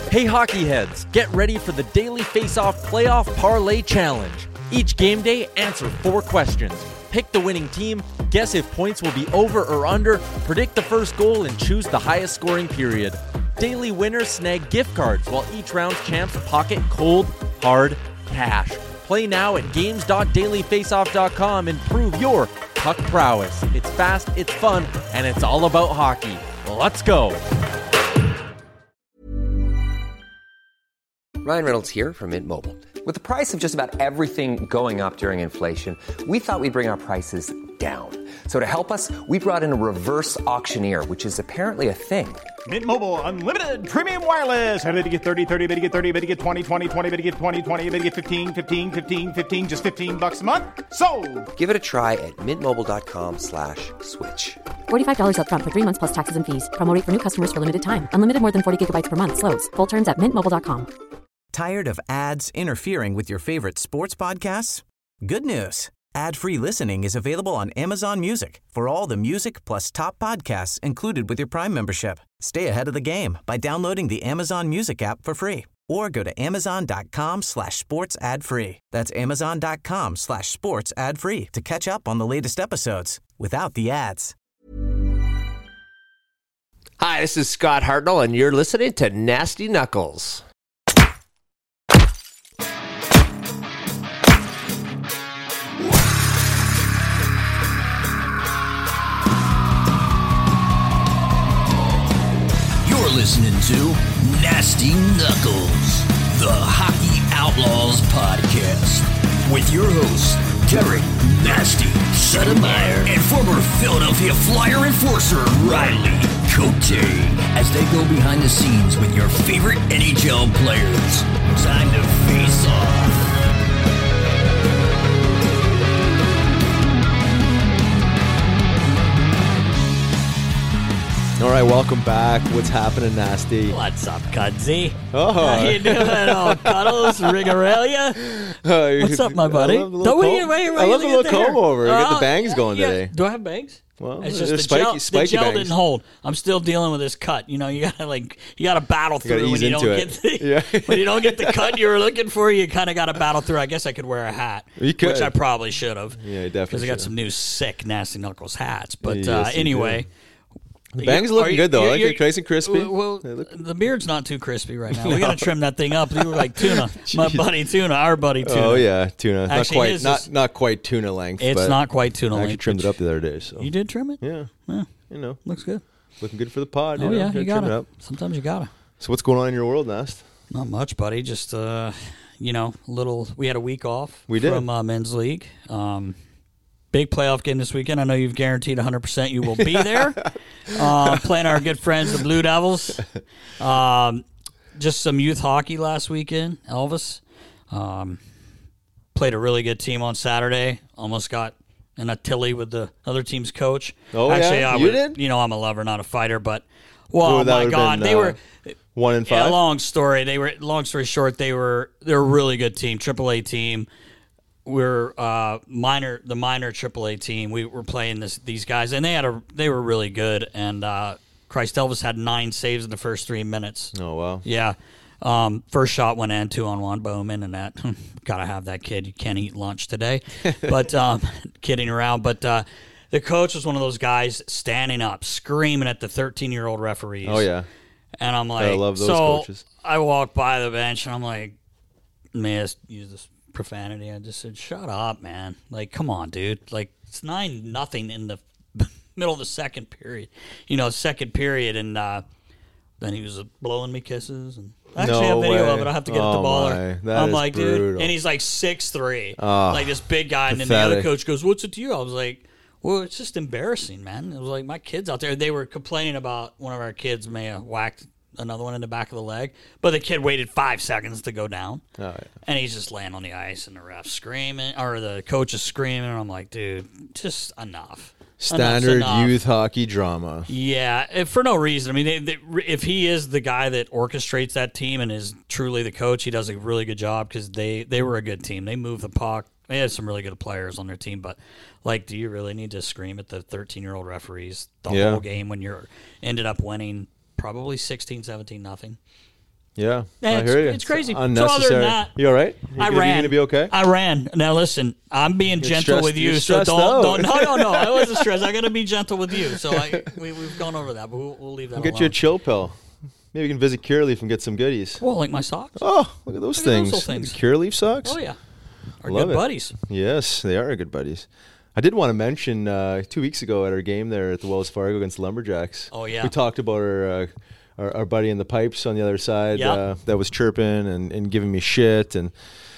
Hey hockey heads, get ready for the Daily Face-Off Playoff Parlay Challenge. Each game day, answer 4 questions. Pick the winning team, guess if points will be over or under, predict the first goal, and choose the highest scoring period. Daily winners snag gift cards, while each round's champs pocket cold, hard cash. Play now at games.dailyfaceoff.com and prove your puck prowess. It's fast, it's fun, and it's all about hockey. Let's go! Ryan Reynolds here from Mint Mobile. With the price of just about everything going up during inflation, we thought we'd bring our prices down. So to help us, we brought in a reverse auctioneer, which is apparently a thing. Mint Mobile Unlimited Premium Wireless. How to get 30, 30, bit to get 30, bit to get 20, 20, 20, bit to get 20, 20, bit to get 15, 15, 15, 15, just $15 a month? Sold! Give it a try at mintmobile.com/switch. $45 up front for 3 months plus taxes and fees. Promo rate for new customers for limited time. Unlimited more than 40 gigabytes per month. Slows full terms at mintmobile.com. Tired of ads interfering with your favorite sports podcasts? Good news. Ad-free listening is available on Amazon Music for all the music plus top podcasts included with your Prime membership. Stay ahead of the game by downloading the Amazon Music app for free or go to amazon.com/sports ad free. That's amazon.com/sports ad free to catch up on the latest episodes without the ads. Hi, this is Scott Hartnell, and you're listening to Nasty Knuckles. You're listening to Nasty Knuckles, the Hockey Outlaws podcast, with your hosts, Derek Nasty Sotomayor and former Philadelphia Flyer enforcer Riley Cote, as they go behind the scenes with your favorite NHL players. Time to face off. All right, welcome back. What's happening, Nasty? What's up, Cudsy? Oh, how you doing? Oh, Cuddles, Rigorelia. What's up, my buddy? I love the little comb over. You got the bangs going today. Do I have bangs? Well, it's just spiky the gel bangs. didn't hold. I'm still dealing with this cut. You know, you gotta battle through when you don't get the cut you were looking for. You kind of got to battle through. I guess I could wear a hat, which I probably should have. Yeah, definitely. Because I got some new sick Nasty Knuckles hats. But yes, anyway. The bangs are looking good, though. I like it nice and crispy. Well, the beard's not too crispy right now. We got to trim that thing up. You look like Tuna. My buddy Tuna, our buddy Tuna. Oh, yeah, Tuna. Actually, not quite tuna length. It's not quite tuna length. I actually trimmed it up the other day. So. You did trim it? Yeah. You know. Looks good. Looking good for the pod. Oh, yeah, you got trim it to. up. Sometimes you got to. So what's going on in your world, Nast? Not much, buddy. Just, we had a week off from Men's League. Big playoff game this weekend. I know you've guaranteed 100% you will be there. Playing our good friends, the Blue Devils. Just some youth hockey last weekend, Elvis. Played a really good team on Saturday. Almost got in a tilly with the other team's coach. Oh, actually, yeah? You did? You know, I'm a lover, not a fighter, but, well, my God. They were 1-5? Yeah, long story short, they were a really good team, AAA team. We're the minor AAA team. We were playing these guys, and they were really good. And Christ Elvis had 9 saves in the first 3 minutes. Oh wow! Yeah, first shot went in 2-on-1 Bowman, and that gotta have that kid. You can't eat lunch today, but kidding around. But the coach was one of those guys standing up, screaming at the 13-year-old referees. Oh yeah, and I'm like, I love those coaches. I walked by the bench, and I'm like, may I use this profanity? I just said, shut up, man. Like, come on, dude. Like, it's 9-0 in the middle of the second period. And then he was blowing me kisses. And I actually have video of it. I'll have to get it to Baller. I'm like, brutal. Dude. And he's like 6'3", like this big guy. And then the other coach goes, what's it to you? I was like, well, it's just embarrassing, man. It was like my kids out there. They were complaining about one of our kids may have whacked another one in the back of the leg, but the kid waited 5 seconds to go down, and he's just laying on the ice, and the ref's screaming, or the coach is screaming, and I'm like, dude, just enough. Standard youth hockey drama. Yeah, for no reason. I mean, if he is the guy that orchestrates that team and is truly the coach, he does a really good job because they were a good team. They moved the puck. They had some really good players on their team, but like, do you really need to scream at the 13-year-old referees the whole game when you're ended up winning probably 16-17-0? Yeah, I hear you. It's crazy. Unnecessary. So other than that, you all right? I ran. You going to be okay? I ran. Now listen, I'm being gentle with you, so don't. No. I wasn't stressed. I'm going to be gentle with you. So we've gone over that, but we'll leave that alone. Get you a chill pill. Maybe you can visit Cureleaf and get some goodies. Well, like my socks. Oh, look at those things. Cureleaf socks? Oh, yeah. Our good buddies. Yes, they are good buddies. I did want to mention 2 weeks ago at our game there at the Wells Fargo against the Lumberjacks. Oh, yeah. We talked about our buddy in the pipes on the other side that was chirping and giving me shit. And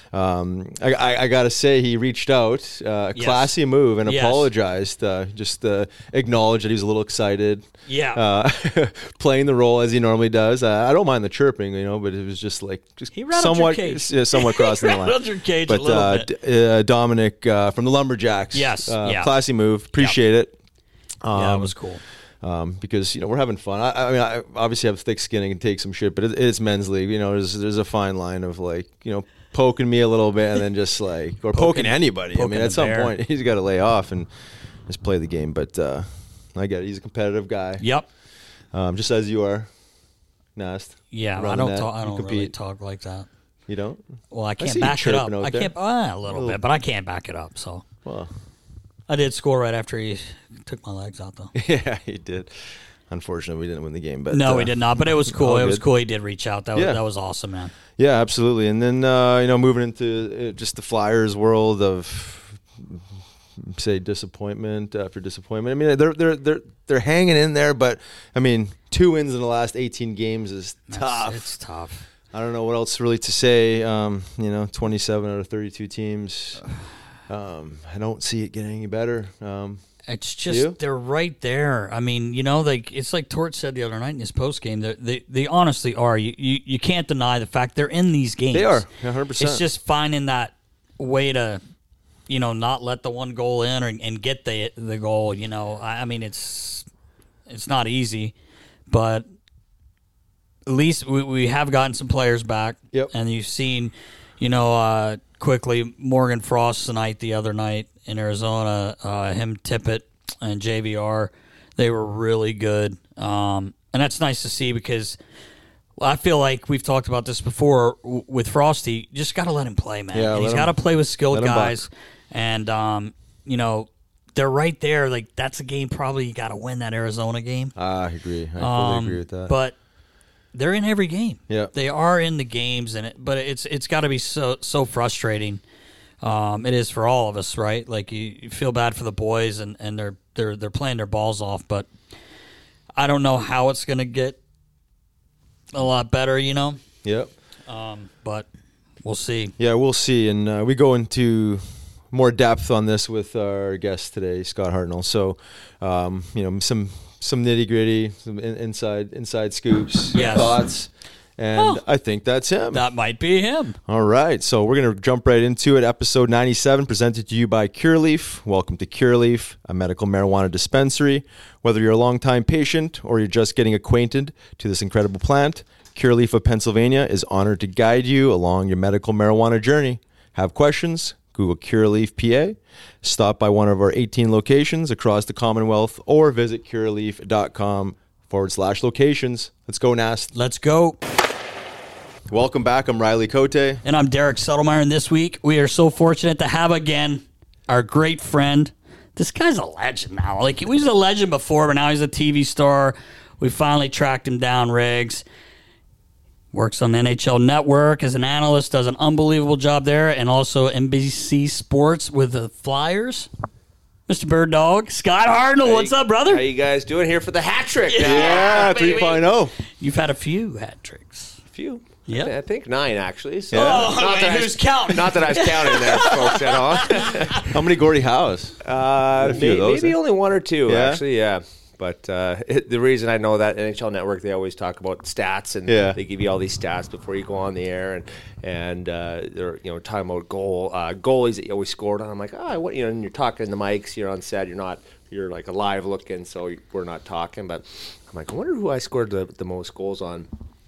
I got to say, he reached out, classy move, and apologized. Just acknowledged that he was a little excited. Yeah. Playing the role as he normally does. I don't mind the chirping, but it was just somewhat crossing the line. Your cage a little bit. Dominic from the Lumberjacks. Yes. Classy move. Appreciate it. That was cool. Because we're having fun. I obviously have thick skin and can take some shit, but it's men's league. There's a fine line of poking me a little bit and then just or poking anybody. At some point he's got to lay off and just play the game. But I get it. He's a competitive guy. Yep. Just as you are, Nast. Yeah, I don't really talk like that. You don't? Well, I can't back it up. I can't a little bit, but I can't back it up. So. Well. I did score right after he took my legs out, though. Yeah, he did. Unfortunately, we didn't win the game. But no, we did not. But it was cool. It was cool. He did reach out. That was awesome, man. Yeah, absolutely. And then moving into just the Flyers world of say disappointment after disappointment. They're hanging in there, but 2 wins in the last 18 games is tough. It's tough. I don't know what else really to say. 27 out of 32 teams. I don't see it getting any better. It's just they're right there. It's like Torch said the other night in his post game. They honestly are. You can't deny the fact they're in these games. They are 100%. It's just finding that way to, not let the one goal in and get the goal. It's not easy, but at least we have gotten some players back. Yep. And you've seen, quickly, Morgan Frost the other night in Arizona, him, Tippett, and JVR, they were really good. And that's nice to see because I feel like we've talked about this before with Frosty. You just got to let him play, man. Yeah, he's got to play with skilled guys. And, they're right there. That's a game probably you got to win, that Arizona game. I agree. I fully agree with that. But they're in every game. Yeah, they are in the games, but it's got to be so frustrating. It is for all of us, right? You feel bad for the boys, and they're playing their balls off. But I don't know how it's going to get a lot better, Yep. But we'll see. Yeah, we'll see, and we go into more depth on this with our guest today, Scott Hartnell. So, some nitty gritty, some inside scoops, thoughts, and I think that's him. That might be him. All right, so we're gonna jump right into it. Episode 97, presented to you by Cureleaf. Welcome to Cureleaf, a medical marijuana dispensary. Whether you're a longtime patient or you're just getting acquainted to this incredible plant, Cureleaf of Pennsylvania is honored to guide you along your medical marijuana journey. Have questions? Google Cureleaf PA, stop by one of our 18 locations across the Commonwealth, or visit cureleaf.com/locations. Let's go, Nast. Let's go. Welcome back. I'm Riley Cote. And I'm Derek Settlemeyer. And this week, we are so fortunate to have again our great friend. This guy's a legend now. He was a legend before, but now he's a TV star. We finally tracked him down, Riggs. Works on the NHL Network as an analyst, does an unbelievable job there, and also NBC Sports with the Flyers. Mr. Bird Dog, Scott Hartnell, hey, what's up, brother? How you guys doing here for the hat trick? Yeah, 3.0. You've had a few hat tricks. A few? Yeah, I think 9, actually. So who's counting? Not that I was counting there, folks, at all. How many Gordie Howes? Maybe only 1 or 2, actually, yeah. But the reason I know that NHL Network, they always talk about stats, and they give you all these stats before you go on the air, and they're talking about goalies that you always scored on. I'm like, what? And you're talking in the mics, you're on set, you're like alive looking, so we're not talking. But I'm like, I wonder who I scored the most goals on.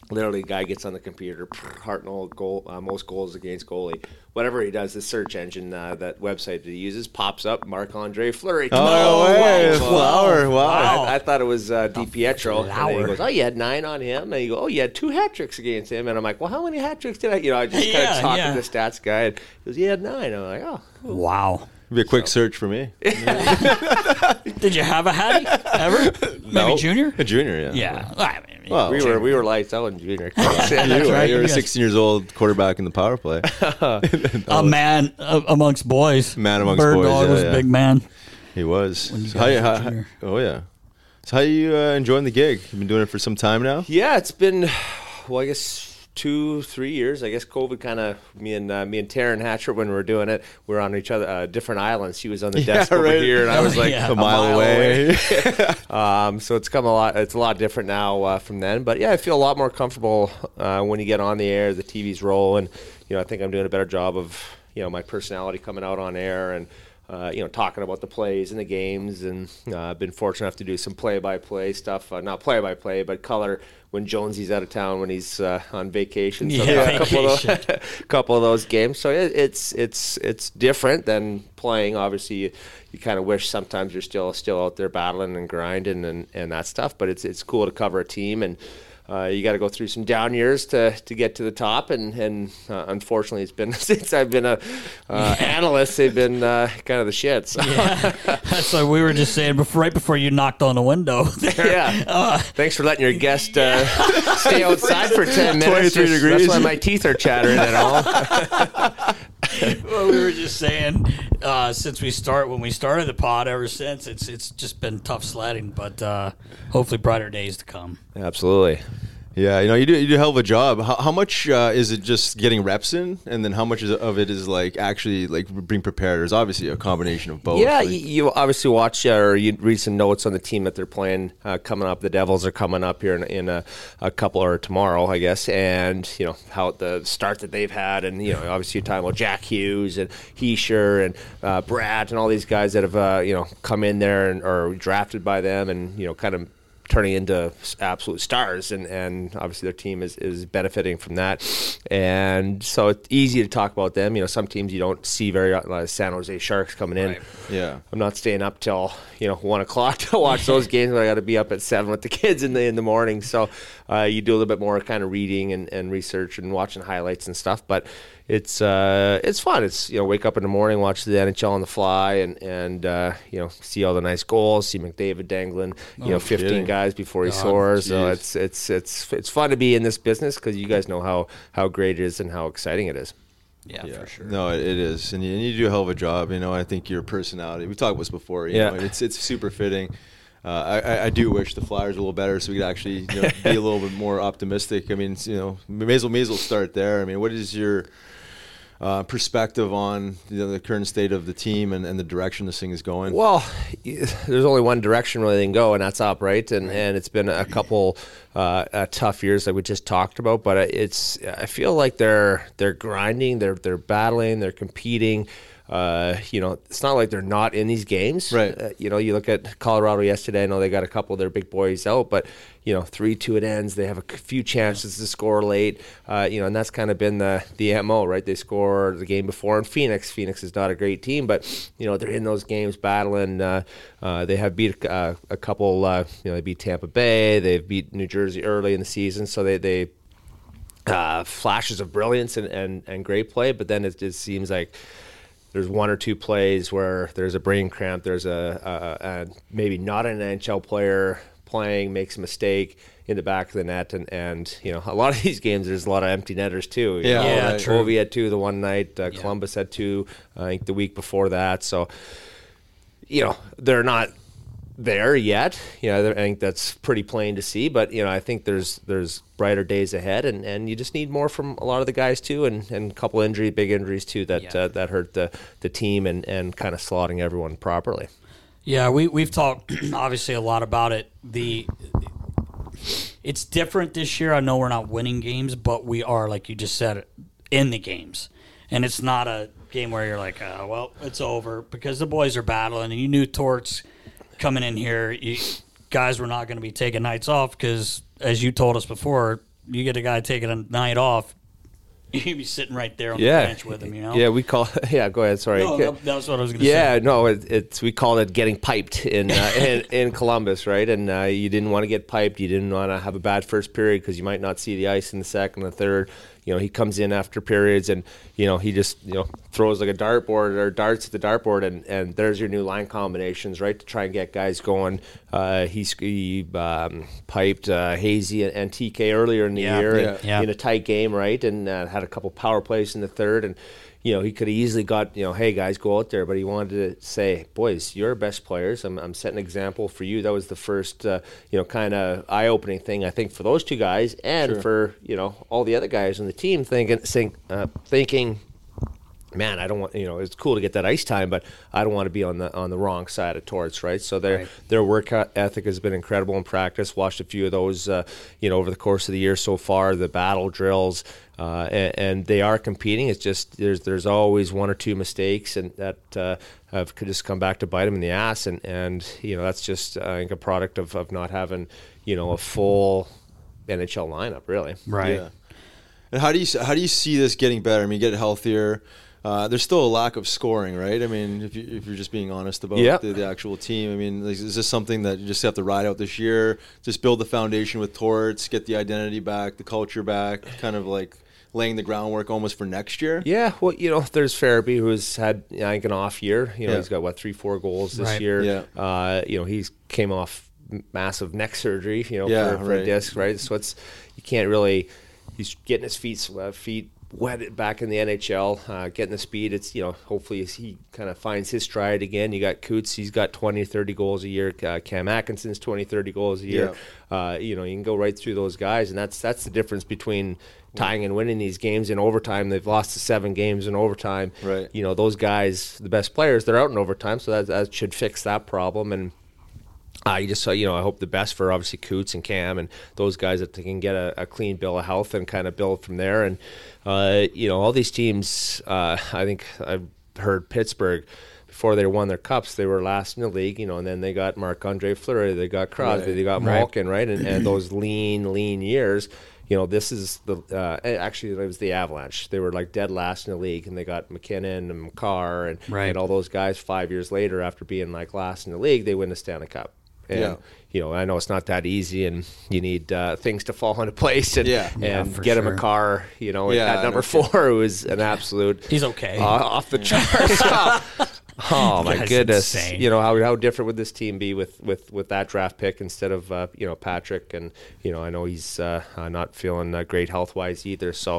literally, guy gets on the computer, Hartnell goal, most goals against goalie. Whatever he does, the search engine, that website that he uses pops up Marc-Andre Fleury. Flower! Wow! I thought it was DiPietro. And he goes, "Oh, you had 9 on him." And you go, "Oh, you had 2 hat tricks against him." And I'm like, "Well, how many hat tricks did I?" I just kind of talked to the stats guy, and he goes, "He had 9." I'm like, "Oh, cool." Wow. It'd be a quick search for me. Did you have a Hattie ever? No. Maybe junior? A junior, yeah. Yeah. Well, we were lights out in junior. You were a 16 years old quarterback in the power play. A man amongst boys. Man amongst Bird boys. Dog was a big man. He was. So how you enjoying the gig? You've been doing it for some time now? Yeah, it's been, I guess 2-3 years. I guess COVID kind of me and Taryn Hatcher, when we were doing it, we were on each other different islands. She was on the desk over here, and I was like a mile away. So it's come a lot. It's a lot different now from then. But yeah, I feel a lot more comfortable when you get on the air. The TV's rolling. I think I'm doing a better job of my personality coming out on air and. Talking about the plays and the games, and I've been fortunate enough to do some play-by-play stuff. Not play-by-play, but color when Jonesy's out of town, when he's on vacation. So a couple of those games. So it's different than playing. Obviously, you kind of wish sometimes you're still out there battling and grinding and that stuff. But it's cool to cover a team, and you got to go through some down years to get to the top, and unfortunately, it's been since I've been a analyst, they've been kind of the shits. Yeah, that's like we were just saying right before you knocked on the window there. Yeah, thanks for letting your guest stay outside for 10 minutes. 23 degrees. That's why my teeth are chattering at all. Well, we were just saying when we started the pod, ever since it's just been tough sledding, but hopefully brighter days to come. Absolutely. Yeah, you do a hell of a job. How much is it just getting reps in, and then how much of it is like actually like being prepared? There's obviously a combination of both. Yeah, you obviously watch or you read some notes on the team that they're playing coming up. The Devils are coming up here in a couple or tomorrow, I guess, and how the start that they've had, and obviously you're talking about Jack Hughes and Heischer and Brad and all these guys that have come in there and are drafted by them, and kind of turning into absolute stars, and obviously their team is benefiting from that, and so it's easy to talk about them. Some teams you don't see very like San Jose Sharks coming in. Right. Yeah, I'm not staying up till 1 o'clock to watch those games, but I got to be up at 7 with the kids in the morning. So you do a little bit more kind of reading and research and watching highlights and stuff, but it's fun. It's wake up in the morning, watch the NHL on the fly, and see all the nice goals, see McDavid dangling 15 guys before he soars. So it's fun to be in this business because you guys know how great it is and how exciting it is. Yeah, for sure. No, it is, and you do a hell of a job. I think your personality. We talked about this before. You know, it's super fitting. I do wish the Flyers were a little better, so we could actually be a little bit more optimistic. I mean, we may as well start there. I mean, what is your perspective on the current state of the team and the direction this thing is going? Well, there's only one direction really they can go, and that's up, right? And it's been a couple tough years like we just talked about, but I feel like they're grinding, they're battling, they're competing. It's not like they're not in these games. Right. You look at Colorado yesterday. I know they got a couple of their big boys out, but 3-2 it ends. They have a few chances to score late. And that's kind of been the MO, right? They score the game before in Phoenix. Phoenix is not a great team, but they're in those games battling. They have beat a couple. They beat Tampa Bay. They've beat New Jersey early in the season, so they flashes of brilliance and great play. But then it just seems like there's one or two plays where there's a brain cramp. There's a maybe not an NHL player playing, makes a mistake in the back of the net, and a lot of these games there's a lot of empty netters too. True. Ovi had 2 the one night. Columbus had 2. I think the week before that. So they're not there yet. I think that's pretty plain to see. But I think there's brighter days ahead, and you just need more from a lot of the guys too, and a couple big injuries too that hurt the team and kind of slotting everyone properly. Yeah, we've talked obviously a lot about it. It's different this year. I know we're not winning games, but we are, like you just said, in the games, and it's not a game where you're like, well, it's over, because the boys are battling, and you knew Torts coming in here, guys were not going to be taking nights off because, as you told us before, you get a guy taking a night off, you'd be sitting right there on the bench with him, you know? Yeah, we call yeah, go ahead, sorry. No, that was what I was going to say. Yeah, no, we call it getting piped in Columbus, right? And you didn't want to get piped. You didn't want to have a bad first period because you might not see the ice in the second or third. You know, he comes in after periods and, you know, he just, you know, throws like a dartboard or darts at the dartboard and there's your new line combinations, right, to try and get guys going. He piped Hazy and TK earlier in the year in a tight game, right, and had a couple power plays in the third. And, you know, he could have easily got, you know, hey, guys, go out there. But he wanted to say, boys, you're best players. I'm setting an example for you. That was the first, you know, kind of eye-opening thing, I think, for those two guys and for, you know, all the other guys on the team thinking, man, I don't want, you know, it's cool to get that ice time, but I don't want to be on the wrong side of Torts, right? So their work ethic has been incredible in practice. Watched a few of those, you know, over the course of the year so far, the battle drills, and they are competing. It's just there's always one or two mistakes, and that could just come back to bite them in the ass, and you know, that's just I think a product of not having, you know, a full NHL lineup, really. Right. Yeah. And how do you see this getting better? I mean, get healthier. There's still a lack of scoring, right? I mean, if you're just being honest about the actual team, I mean, is this something that you just have to ride out this year? Just build the foundation with Torts, get the identity back, the culture back, kind of like laying the groundwork almost for next year? Yeah, well, you know, there's Farabee, who's had, I think, an off year. You know, he's got, 3-4 goals this year. Yeah. You know, he's came off massive neck surgery, you know, for a disc, right? So you can't really, he's getting his feet wet back in the NHL, getting the speed. It's, you know, hopefully he kind of finds his stride again. You got Coots, he's got 20-30 goals a year. Cam Atkinson's 20-30 goals a year. You know, you can go right through those guys, and that's the difference between tying and winning these games in overtime. They've lost to 7 games in overtime. Right. You know, those guys, the best players, they're out in overtime, so that should fix that problem. And you just saw, you know, I hope the best for obviously Coots and Cam and those guys, that they can get a clean bill of health and kind of build from there. And, you know, all these teams, I think I've heard Pittsburgh, before they won their cups, they were last in the league, you know, and then they got Marc-Andre Fleury, they got Crosby, they got Malkin, right? And those lean years, you know, this is actually it was the Avalanche. They were like dead last in the league, and they got McKinnon and McCarr and all those guys 5 years later after being like last in the league, they win the Stanley Cup. And, you know, I know it's not that easy, and you need things to fall into place and get him a car, you know, at number 4, who is an absolute... He's okay. Off the charts. Oh, my goodness. Insane. You know, how different would this team be with that draft pick instead of, you know, Patrick? And, you know, I know he's not feeling great health-wise either. So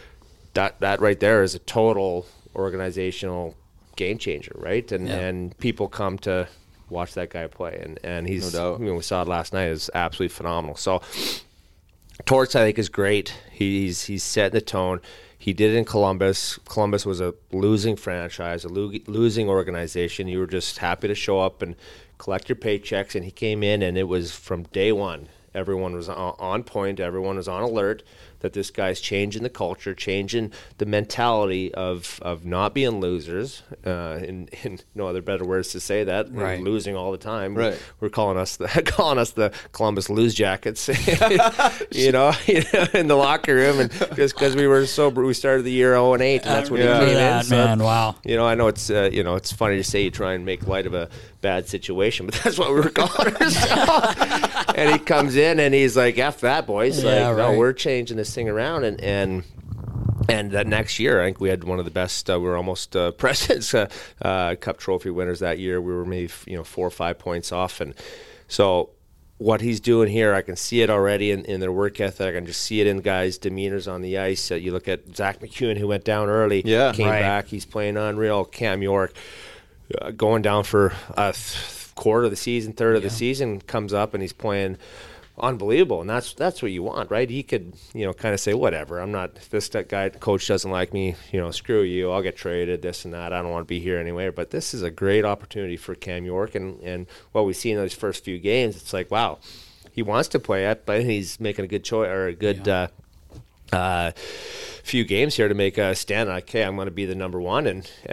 that right there is a total organizational game changer, right? And people come to watch that guy play, and he's, no doubt. I mean, we saw it last night, is absolutely phenomenal. So Torts, I think, is great. He's setting the tone. He did it in Columbus. Columbus was a losing franchise, a losing organization. You were just happy to show up and collect your paychecks, and he came in, and it was from day one. Everyone was on point. Everyone was on alert that this guy's changing the culture, changing the mentality of not being losers. In no other better words to say that. Right. We're losing all the time. Right. We're calling us the Columbus Lose Jackets. you know, in the locker room, and just because we started the year 0-8, and that's when he came in. So, man, wow. You know, I know it's you know, it's funny to say you try and make light of a bad situation, but that's what we were calling ourselves. And he comes in and he's like, "F that, boys! No, we're changing this thing around." And that next year, I think we had one of the best. We were almost President's Cup trophy winners that year. We were maybe 4 or 5 points off, and so what he's doing here, I can see it already in their work ethic. I can just see it in guys' demeanors on the ice. You look at Zach McEwen, who went down early, came back. He's playing unreal. Cam York. Going down for a quarter of the season, third of the season, comes up and he's playing unbelievable, and that's what you want, right? He could, you know, kind of say, whatever, I'm not, if this guy coach doesn't like me, you know, screw you, I'll get traded, this and that, I don't want to be here anyway. But this is a great opportunity for Cam York, and what we see in those first few games, it's like, wow, he wants to play it, but he's making a good choice, or a good few games here to make a stand. Like, okay, I'm going to be the number one, and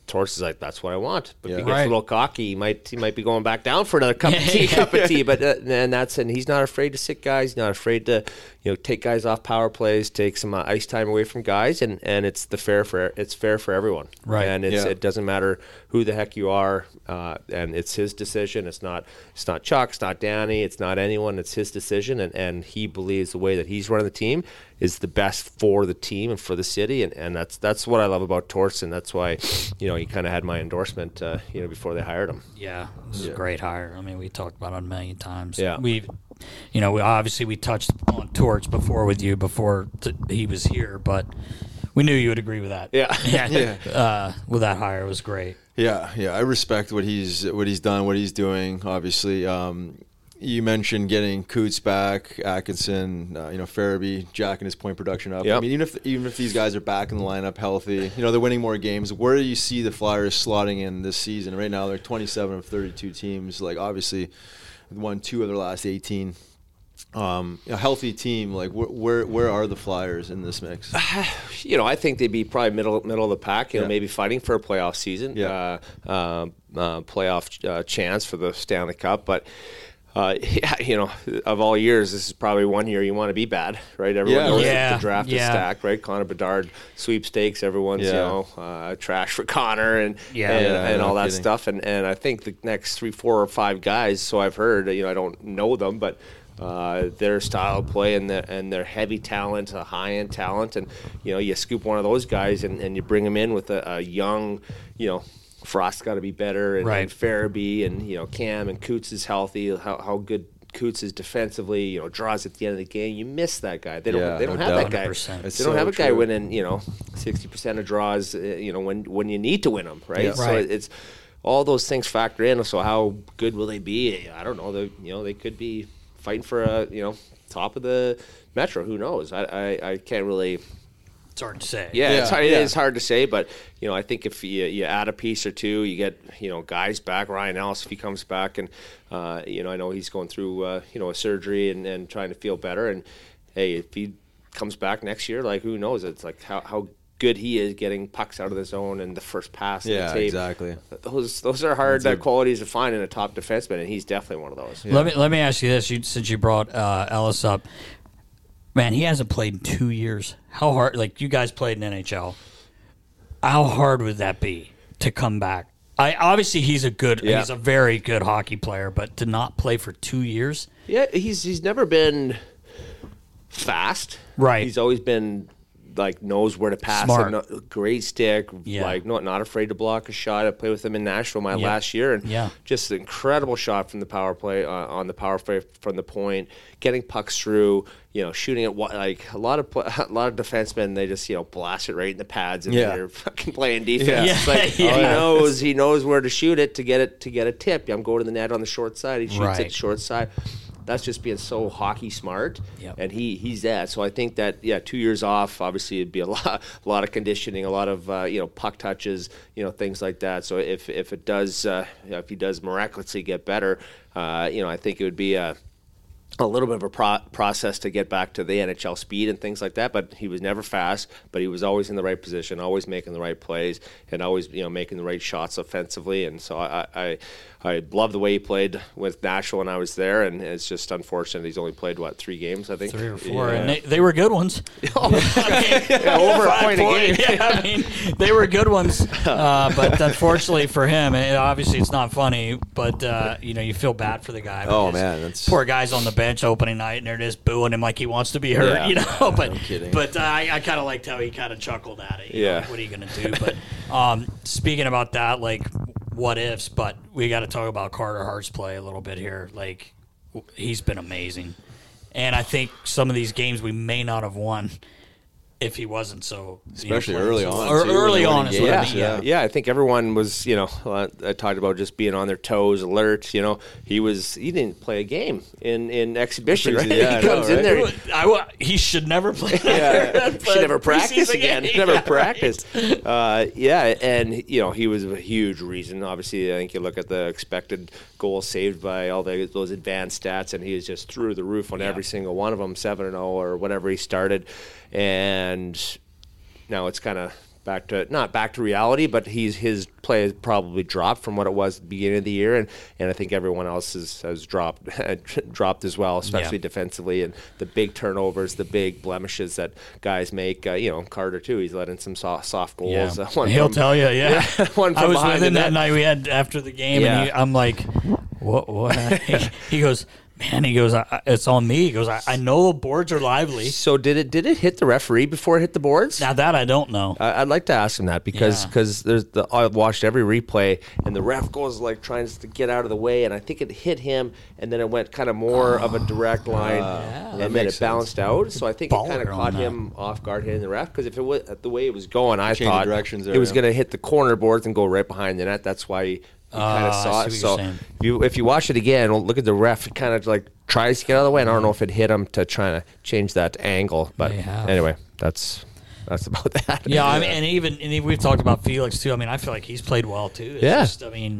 Torts is like, that's what I want. But if he gets a little cocky, he might be going back down for another cup of tea. But and he's not afraid to sit guys. He's not afraid to take guys off power plays, take some ice time away from guys, and it's fair for everyone. Right. And it doesn't matter who the heck you are, and it's his decision. It's not Chuck, it's not Danny, it's not anyone. It's his decision, and he believes the way that he's running the team is the best for the team and for the city, and that's what I love about Torts, and that's why he kind of had my endorsement before they hired him. Yeah, this is a great hire. I mean, we talked about it a million times. Yeah, we obviously touched on Torts before with you before he was here, but we knew you would agree with that. Yeah. With that hire, it was great. Yeah, I respect what he's done, what he's doing. Obviously, you mentioned getting Coots back, Atkinson, Farabee, jacking his point production up. Yep. I mean, even if these guys are back in the lineup healthy, they're winning more games. Where do you see the Flyers slotting in this season? Right now, they're 27 of 32 teams. Like, obviously, won 2 of their last 18. A healthy team, like where are the Flyers in this mix? I think they'd be probably middle of the pack. Maybe fighting for a playoff season, playoff chance for the Stanley Cup, but. Of all years, this is probably one year you want to be bad, right? Everyone knows that the draft is stacked, right? Connor Bedard sweepstakes, everyone's trash for Connor and all that stuff. And I think the next 3, 4, or 5 guys, so I've heard, I don't know them, but their style of play and their heavy talent, a high-end talent, and you scoop one of those guys and you bring them in with a young, Frost's got to be better, and Farabee and Cam and Coots is healthy. How good Coots is defensively, draws at the end of the game. You miss that guy. They don't have that guy. They don't have a guy winning 60% of draws. When you need to win them, right? So it's all those things factor in. So how good will they be? I don't know. They could be fighting for a top of the Metro. Who knows? I can't really. It's hard to say. It's hard to say, but I think if you add a piece or two, you get guys back. Ryan Ellis, if he comes back, and I know he's going through a surgery and trying to feel better. And hey, if he comes back next year, like who knows? It's like how good he is getting pucks out of the zone and the first pass. Yeah, the tape. Exactly. Those are hard qualities to find in a top defenseman, and he's definitely one of those. Yeah. Let me ask you this: since you brought Ellis up. Man, he hasn't played in 2 years. How hard? Like, you guys played in NHL. How hard would that be to come back? Obviously he's a very good hockey player, but to not play for 2 years. Yeah, he's never been fast. Right. He's always been knows where to pass. Smart. Great stick. Not afraid to block a shot. I played with him in Nashville last year, and just an incredible shot from the power play on the power play from the point, getting pucks through. Shooting it a lot of defensemen. They just blast it right in the pads, and they're fucking playing defense. He knows where to shoot it to get a tip. I'm going to the net on the short side. He shoots it short side. That's just being so hockey smart, and he's that. So I think that 2 years off, obviously it'd be a lot of conditioning, a lot of puck touches, things like that. So if it does, if he does miraculously get better, I think it would be a little bit of a process to get back to the NHL speed and things like that, but he was never fast, but he was always in the right position, always making the right plays, and always making the right shots offensively. And so I love the way he played with Nashville when I was there, and it's just unfortunate he's only played 3 games, I think, 3 or 4, and they were good ones. Over a point a game. I mean, they were good ones, but unfortunately for him, obviously it's not funny, but you feel bad for the guy. Oh man, that's poor guy's on the bench opening night, and they're just booing him like he wants to be hurt, But no kidding. But I kind of liked how he kind of chuckled at it. What are you gonna do? But speaking about that, what ifs? But we got to talk about Carter Hart's play a little bit here. He's been amazing, and I think some of these games we may not have won if he wasn't so, especially early on. Early on is what I mean. Yeah, I think everyone was, I talked about just being on their toes, alert. He didn't play a game in exhibition. Right? He comes in there. He should never play. Should never practice again. Never practice. And he was a huge reason. Obviously, I think you look at the expected goals saved by all those advanced stats, and he was just through the roof on every single one of them, 7-0 or whatever he started. And now it's kind of not back to reality, but his play has probably dropped from what it was at the beginning of the year, and I think everyone else has dropped as well, especially defensively, and the big turnovers, the big blemishes that guys make. Carter too. He's letting some soft goals. He'll tell you. Yeah. One I was with him that night we had after the game, and I'm like, what? He goes, man, it's on me. He goes, I know the boards are lively. So did it hit the referee before it hit the boards? Now that I don't know. I'd like to ask him that because I watched every replay and the ref goes like trying to get out of the way, and I think it hit him, and then it went kind of more of a direct line, and then it bounced out. So I think it kind of caught him off guard hitting the ref, because if it was the way it was going, I thought it was going to hit the corner boards and go right behind the net. That's why he kind of saw it. So if you watch it again, look at the ref. It kind of like tries to get out of the way, and I don't know if it hit him to try to change that angle. But anyway, that's about that. Yeah, I mean, and even we've talked about Felix too. I mean, I feel like he's played well too. It's just, I mean,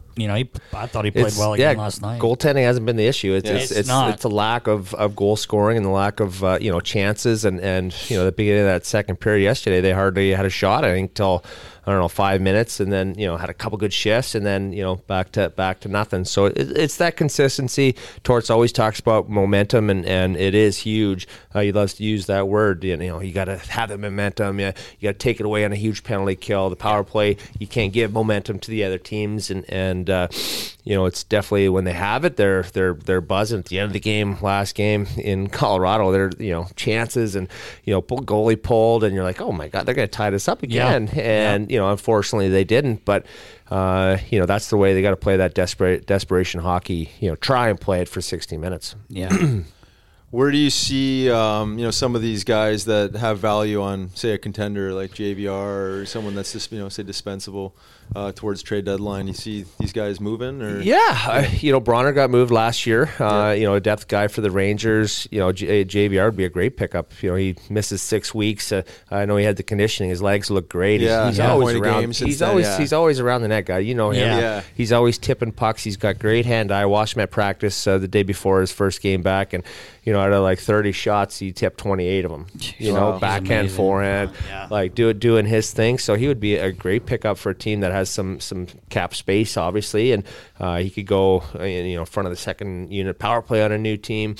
I thought he played well again last night. Goaltending hasn't been the issue. It's a lack of goal scoring and the lack of chances, and the beginning of that second period yesterday, they hardly had a shot. I think till 5 minutes, and then had a couple good shifts, and then back to nothing. So it's that consistency. Torts always talks about momentum, and it is huge. He loves to use that word. You got to have the momentum. You got to take it away on a huge penalty kill. The power play, you can't give momentum to the other teams, and it's definitely when they have it, they're buzzing. At the end of the game, last game in Colorado, they're chances, and goalie pulled, and you're like, oh my God, they're going to tie this up again, and unfortunately they didn't, but that's the way they got to play that desperation hockey. Try and play it for 60 minutes. Yeah. Where do you see, some of these guys that have value on, say, a contender like JVR or someone that's just, say, dispensable towards trade deadline? You see these guys moving? Or? Bronner got moved last year. A depth guy for the Rangers. JVR would be a great pickup. He misses 6 weeks. I know he had the conditioning. His legs look great. He's always around. He's always around the net guy. You know him. Yeah. He's always tipping pucks. He's got great hand eye. I watched him at practice the day before his first game back, and out of like 30 shots, he tipped 28 of them. Backhand, forehand, doing his thing. So he would be a great pickup for a team that has some cap space, obviously, and he could go front of the second unit power play on a new team.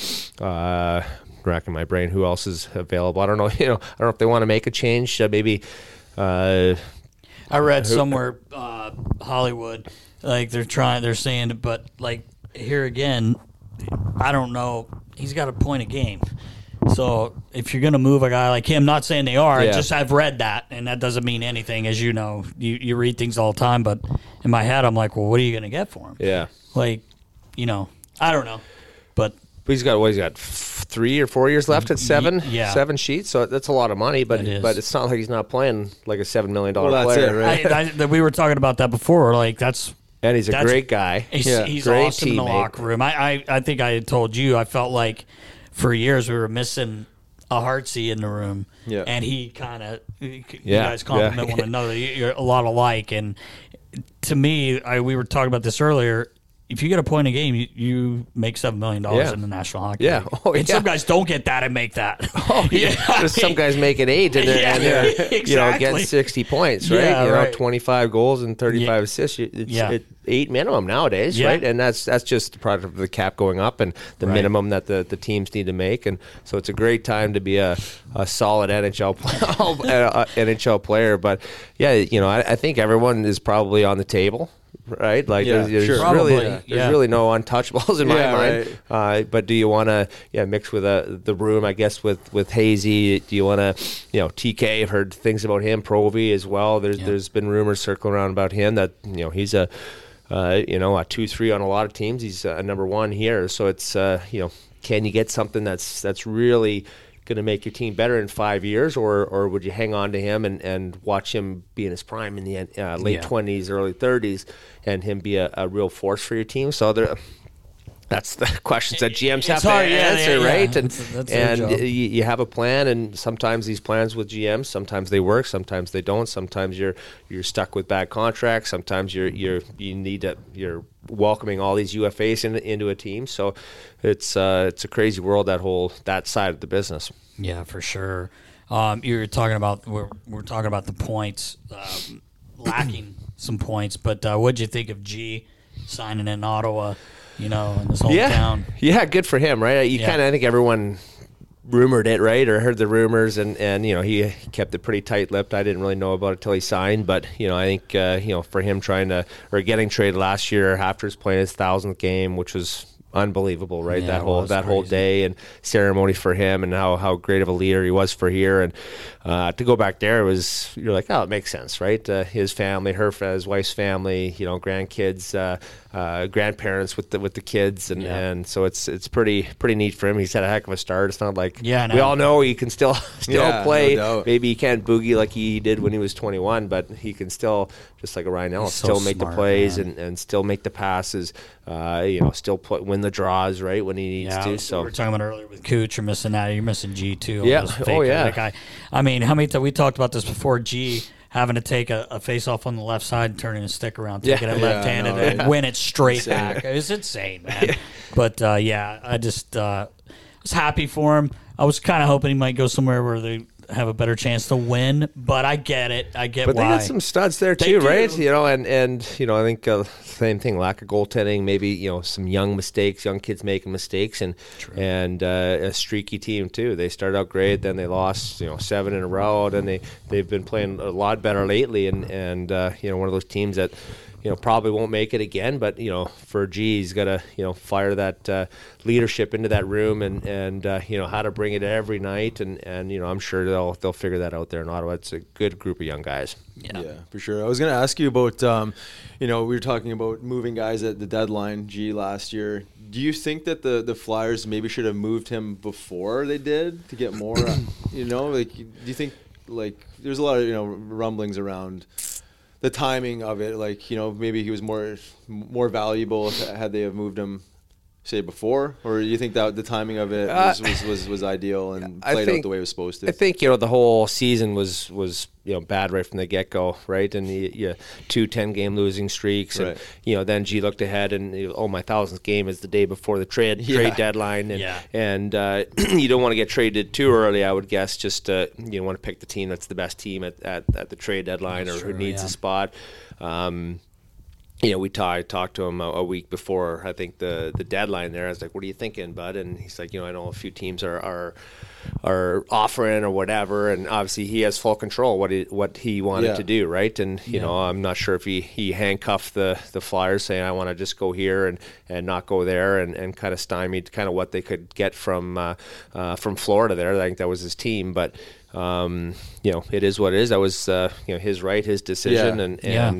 Racking my brain, who else is available? I don't know. I don't know if they want to make a change. Maybe. I read somewhere Hollywood, like they're saying, but like here again, I don't know. He's got a point a game. So if you're going to move a guy like him, not saying they are, I've read that, and that doesn't mean anything, as you know. You read things all the time, but in my head, I'm like, well, what are you going to get for him? Yeah. I don't know. But he's got 3 or 4 years left at 7 sheets, so that's a lot of money, but it's not like he's not playing like a $7 million player. That's it, right? We were talking about that before, and he's a great guy. He's great awesome teammate. in the locker room. I think I had told you, I felt like for years we were missing a Hartsey in the room. Yeah. And he kind of, you guys compliment one another. You're a lot alike. And to me, we were talking about this earlier, if you get a point a game, you make $7 million in the National Hockey League. And some guys don't get that and make that. Some guys make it 8 and they're exactly. getting 60 points, right? Right. 25 goals and 35 assists. It's 8 minimum nowadays, right? And that's just the product of the cap going up and the minimum that the teams need to make. And so it's a great time to be a solid NHL player. But I think everyone is probably on the table. Right, there's really no untouchables in my mind. Right. But do you want to mix with the room? I guess with Hazy, do you want to TK? I've heard things about him. Provy as well. There's been rumors circling around about him that he's a 2-3 on a lot of teams. He's a number 1 here. So it's can you get something that's really going to make your team better in 5 years, or would you hang on to him and watch him be in his prime in the late 20s, early 30s, and him be a real force for your team? So that's the questions that GMs have to answer, right? That's and you have a plan, and sometimes these plans with GMs, sometimes they work, sometimes they don't. Sometimes you're stuck with bad contracts. Sometimes you're welcoming all these UFAs into a team. So it's a crazy world, that side of the business. Yeah, for sure. You're talking about we're talking about the points, lacking some points. But what'd you think of G signing in Ottawa? In his hometown. Yeah, good for him, right? I think everyone rumored it, right, or heard the rumors, and he kept it pretty tight-lipped. I didn't really know about it till he signed, but I think for him getting traded last year after his playing his 1,000th game, which was unbelievable, right? Yeah, that whole day and ceremony for him, and how great of a leader he was for here, and to go back there you're like, oh, it makes sense, right? His family, his wife's family, grandkids, grandparents with the kids, and so it's pretty neat for him. He's had a heck of a start. It's not like we all know he can still play. No, maybe he can't boogie like he did when he was 21, but he can still, just like a Ryan Ellis, still make the plays and still make the passes. Still win the draws, right, when he needs to. So we were talking about earlier with Cooch, you're missing that. You're missing G too. Yeah. Oh yeah. That guy. I mean, how many times we talked about this before? G having to take a face off on the left side and turning a stick around, taking it left-handed and win it straight back. It's insane, man. But I just was happy for him. I was kind of hoping he might go somewhere where they have a better chance to win, but I get it. But why. They got some studs there too, right? And I think same thing, lack of goaltending, maybe some young kids making mistakes, and a streaky team too. They started out great, then they lost 7 in a row, and they've been playing a lot better lately, and one of those teams that probably won't make it again, but for G, he's got to fire that leadership into that room, and how to bring it every night, and I'm sure they'll figure that out there in Ottawa. It's a good group of young guys. Yeah, for sure. I was going to ask you about we were talking about moving guys at the deadline, G, last year. Do you think that the Flyers maybe should have moved him before they did to get more? Do you think there's a lot of rumblings around the timing of it, maybe he was more valuable had they have moved him, say, before, or do you think that the timing of it was ideal and played out the way it was supposed to? I think the whole season was bad right from the get-go, right? And the 2 10-game losing streaks, and then G looked ahead and my 1,000th game is the day before the trade deadline, and you don't want to get traded too early, I would guess. Just you want to pick the team that's the best team at the trade deadline, or who needs a spot. I talked to him a week before, I think, the deadline there. I was like, what are you thinking, bud? And he's like, I know a few teams are offering or whatever, and obviously he has full control what he wanted to do, right? And I'm not sure if he handcuffed the Flyers, saying I want to just go here and not go there, and kind of stymied kind of what they could get from Florida there. I think that was his team, but it is what it is. That was his right, his decision,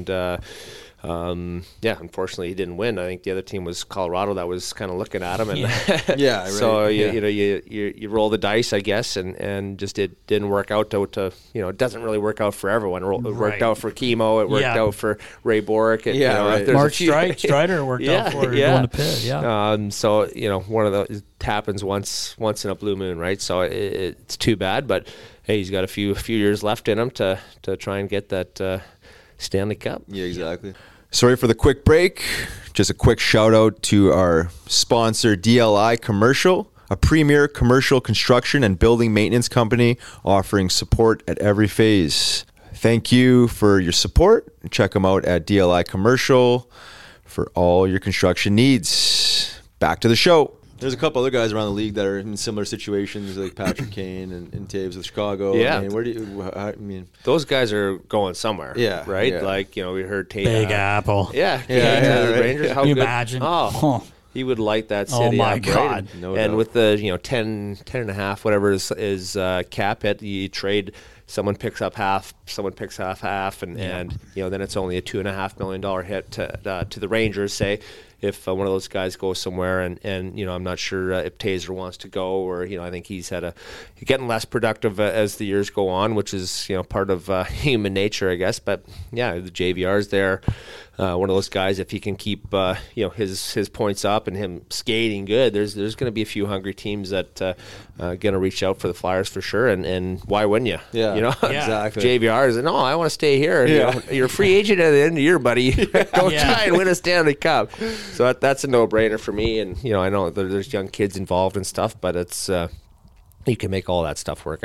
unfortunately he didn't win. I think the other team was Colorado that was kind of looking at him, and right. So you roll the dice, I guess, and just it didn't work out to it doesn't really work out for everyone. It worked out for Chemo, it worked out for Ray Boric, Mark Strider worked out for going to Pitt. So one of those happens once in a blue moon, right? So it's too bad, but hey, he's got a few years left in him to try and get that Stanley Cup. Yeah, exactly. Sorry for the quick break. Just a quick shout out to our sponsor, DLI Commercial, a premier commercial construction and building maintenance company offering support at every phase. Thank you for your support. Check them out at DLI Commercial for all your construction needs. Back to the show. There's a couple other guys around the league that are in similar situations, like Patrick Kane and Taves with Chicago. Yeah. I mean, those guys are going somewhere. Yeah. Right? Yeah. We heard Taves. Big Apple. Yeah. Right. Rangers. How Can you good? imagine? He would light that city. Oh my up, God! Right? No and doubt. with the 10 and a half, whatever is cap hit, you trade. Someone picks up half, someone picks half, and then it's only a $2.5 million hit to the Rangers. Say if one of those guys goes somewhere, and I'm not sure if Taser wants to go, or I think he's getting less productive as the years go on, which is part of human nature, I guess. But the JVR's there. One of those guys, if he can keep his points up and him skating good, there's going to be a few hungry teams that going to reach out for the Flyers for sure. And why wouldn't you? Yeah, exactly. JVR is no, I want to stay here. You're a free agent at the end of the year, buddy. Go try and win a Stanley Cup. So that's a no-brainer for me. And I know there's young kids involved and stuff, but it's you can make all that stuff work out.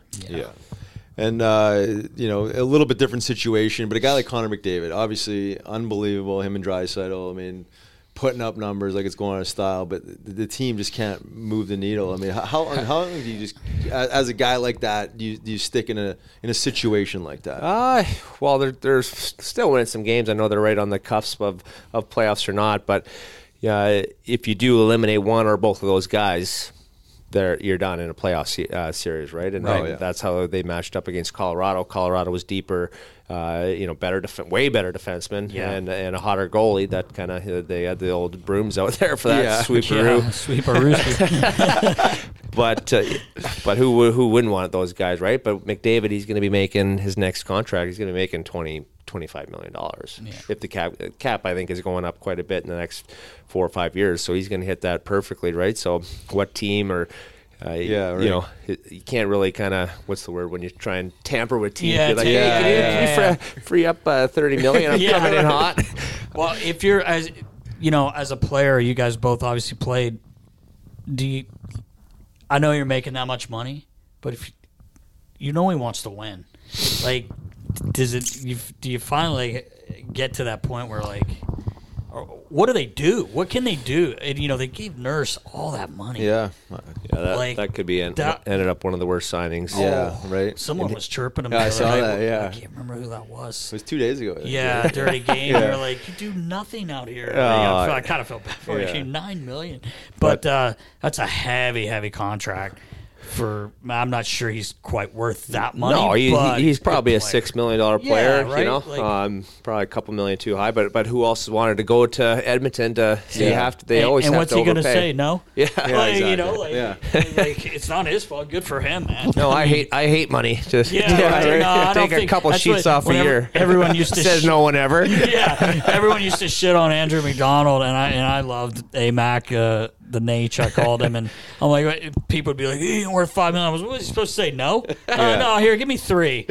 Yeah. And, a little bit different situation, but a guy like Connor McDavid, obviously unbelievable, him and Draisaitl. I mean, putting up numbers like it's going out of style, but the team just can't move the needle. I mean, how long do you just, as a guy like that, do you stick in a situation like that? Well, they're still winning some games. I know they're right on the cusp of playoffs or not, but if you do eliminate one or both of those guys, you're done in a playoff series, right? And that's how they matched up against Colorado. Colorado was deeper, way better defenseman, and a hotter goalie. That kind of they had the old brooms out there for that sweeperoo. But who wouldn't want those guys, right? But McDavid, he's going to be making his next contract. He's going to be making $25 million. If the cap, I think, is going up quite a bit in the next 4 or 5 years. So he's going to hit that perfectly, right? So what team or you can't really kind of, what's the word when you try and tamper with teams? You're like, can you free up $30 million? I'm coming in hot. Well, if you're as a player, you guys both obviously played. I know you're making that much money, but if he wants to win, like. Do you finally get to that point where, like, what do they do? What can they do? And, they gave Nurse all that money. Yeah. That could be ended up one of the worst signings. Yeah, right. Someone was chirping him. I saw that, I can't remember who that was. It was 2 days ago. Yeah, during a game. They're like, you do nothing out here. I kind of felt bad for him. $9 million. But that's a heavy, heavy contract. I'm not sure he's quite worth that money. No, he's probably a $6 million player. Yeah, right? Probably a couple million too high. But who else wanted to go to Edmonton to? So you have to. They always have to overpay. And what's he going to say? No. Yeah, exactly. It's not his fault. Good for him, man. No, I hate money. Just take a couple sheets off a year. Everyone used to says no one ever. Yeah, everyone used to shit on Andrew McDonald, and I loved AMAC. The Nate, I called him, and I'm like, people would be like, he ain't worth $5 million. What was he supposed to say? No? No, here, give me 3.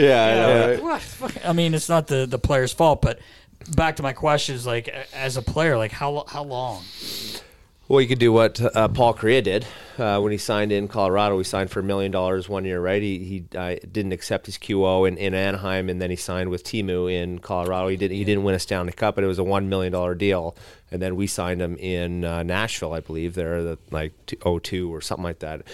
I mean, it's not the player's fault, but back to my question is, like, as a player, like, how long? Well, you could do what Paul Kariya did when he signed in Colorado. He signed for $1 million 1 year, right? He didn't accept his QO in Anaheim, and then he signed with Timu in Colorado. He didn't win a Stanley Cup, but it was a $1 million deal. And then we signed him in Nashville, I believe. They're like 02 or something like that.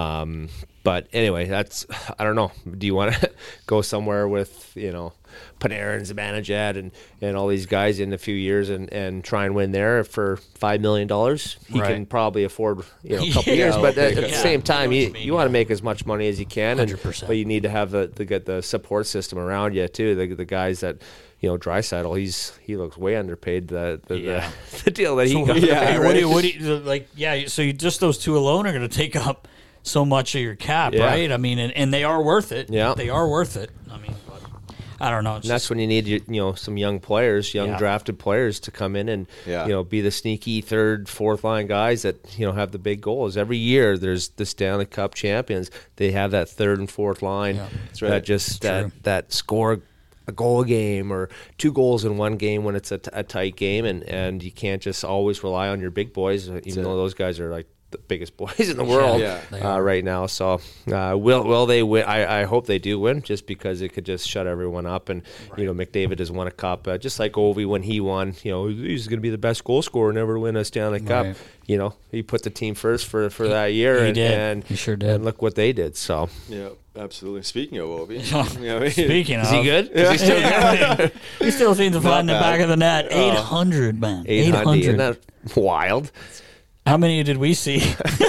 But anyway, I don't know. Do you want to go somewhere with, Panarin, Zibanejad, and all these guys in a few years and try and win there for $5 million? He can probably afford a couple years. But at the same time, you want to make as much money as you can. 100%. But you need to have the support system around you, too. The guys that... Draisaitl, he looks way underpaid. The deal that he got. Yeah, what do you like? Yeah, so just those two alone are going to take up so much of your cap, right? I mean, and they are worth it. Yeah, they are worth it. I mean, but I don't know. And that's when you need some young players, drafted players to come in and be the sneaky third, fourth line guys that have the big goals. Every year there's the Stanley Cup champions. They have that third and fourth line that score a goal a game or 2 goals in one game when it's a tight game, and you can't just always rely on your big boys, even though those guys are like the biggest boys in the world right now. So will they win? I hope they do win, just because it could just shut everyone up. And McDavid has won a cup, just like Ovi when he won. He's going to be the best goal scorer, never to win a Stanley Cup. He put the team first for that year, and he sure did. And look what they did. So absolutely. Speaking of Ovi, is he good? Is he still good? He still seems to find the back of the net. 800, man. 800. Isn't that wild? How many did we see?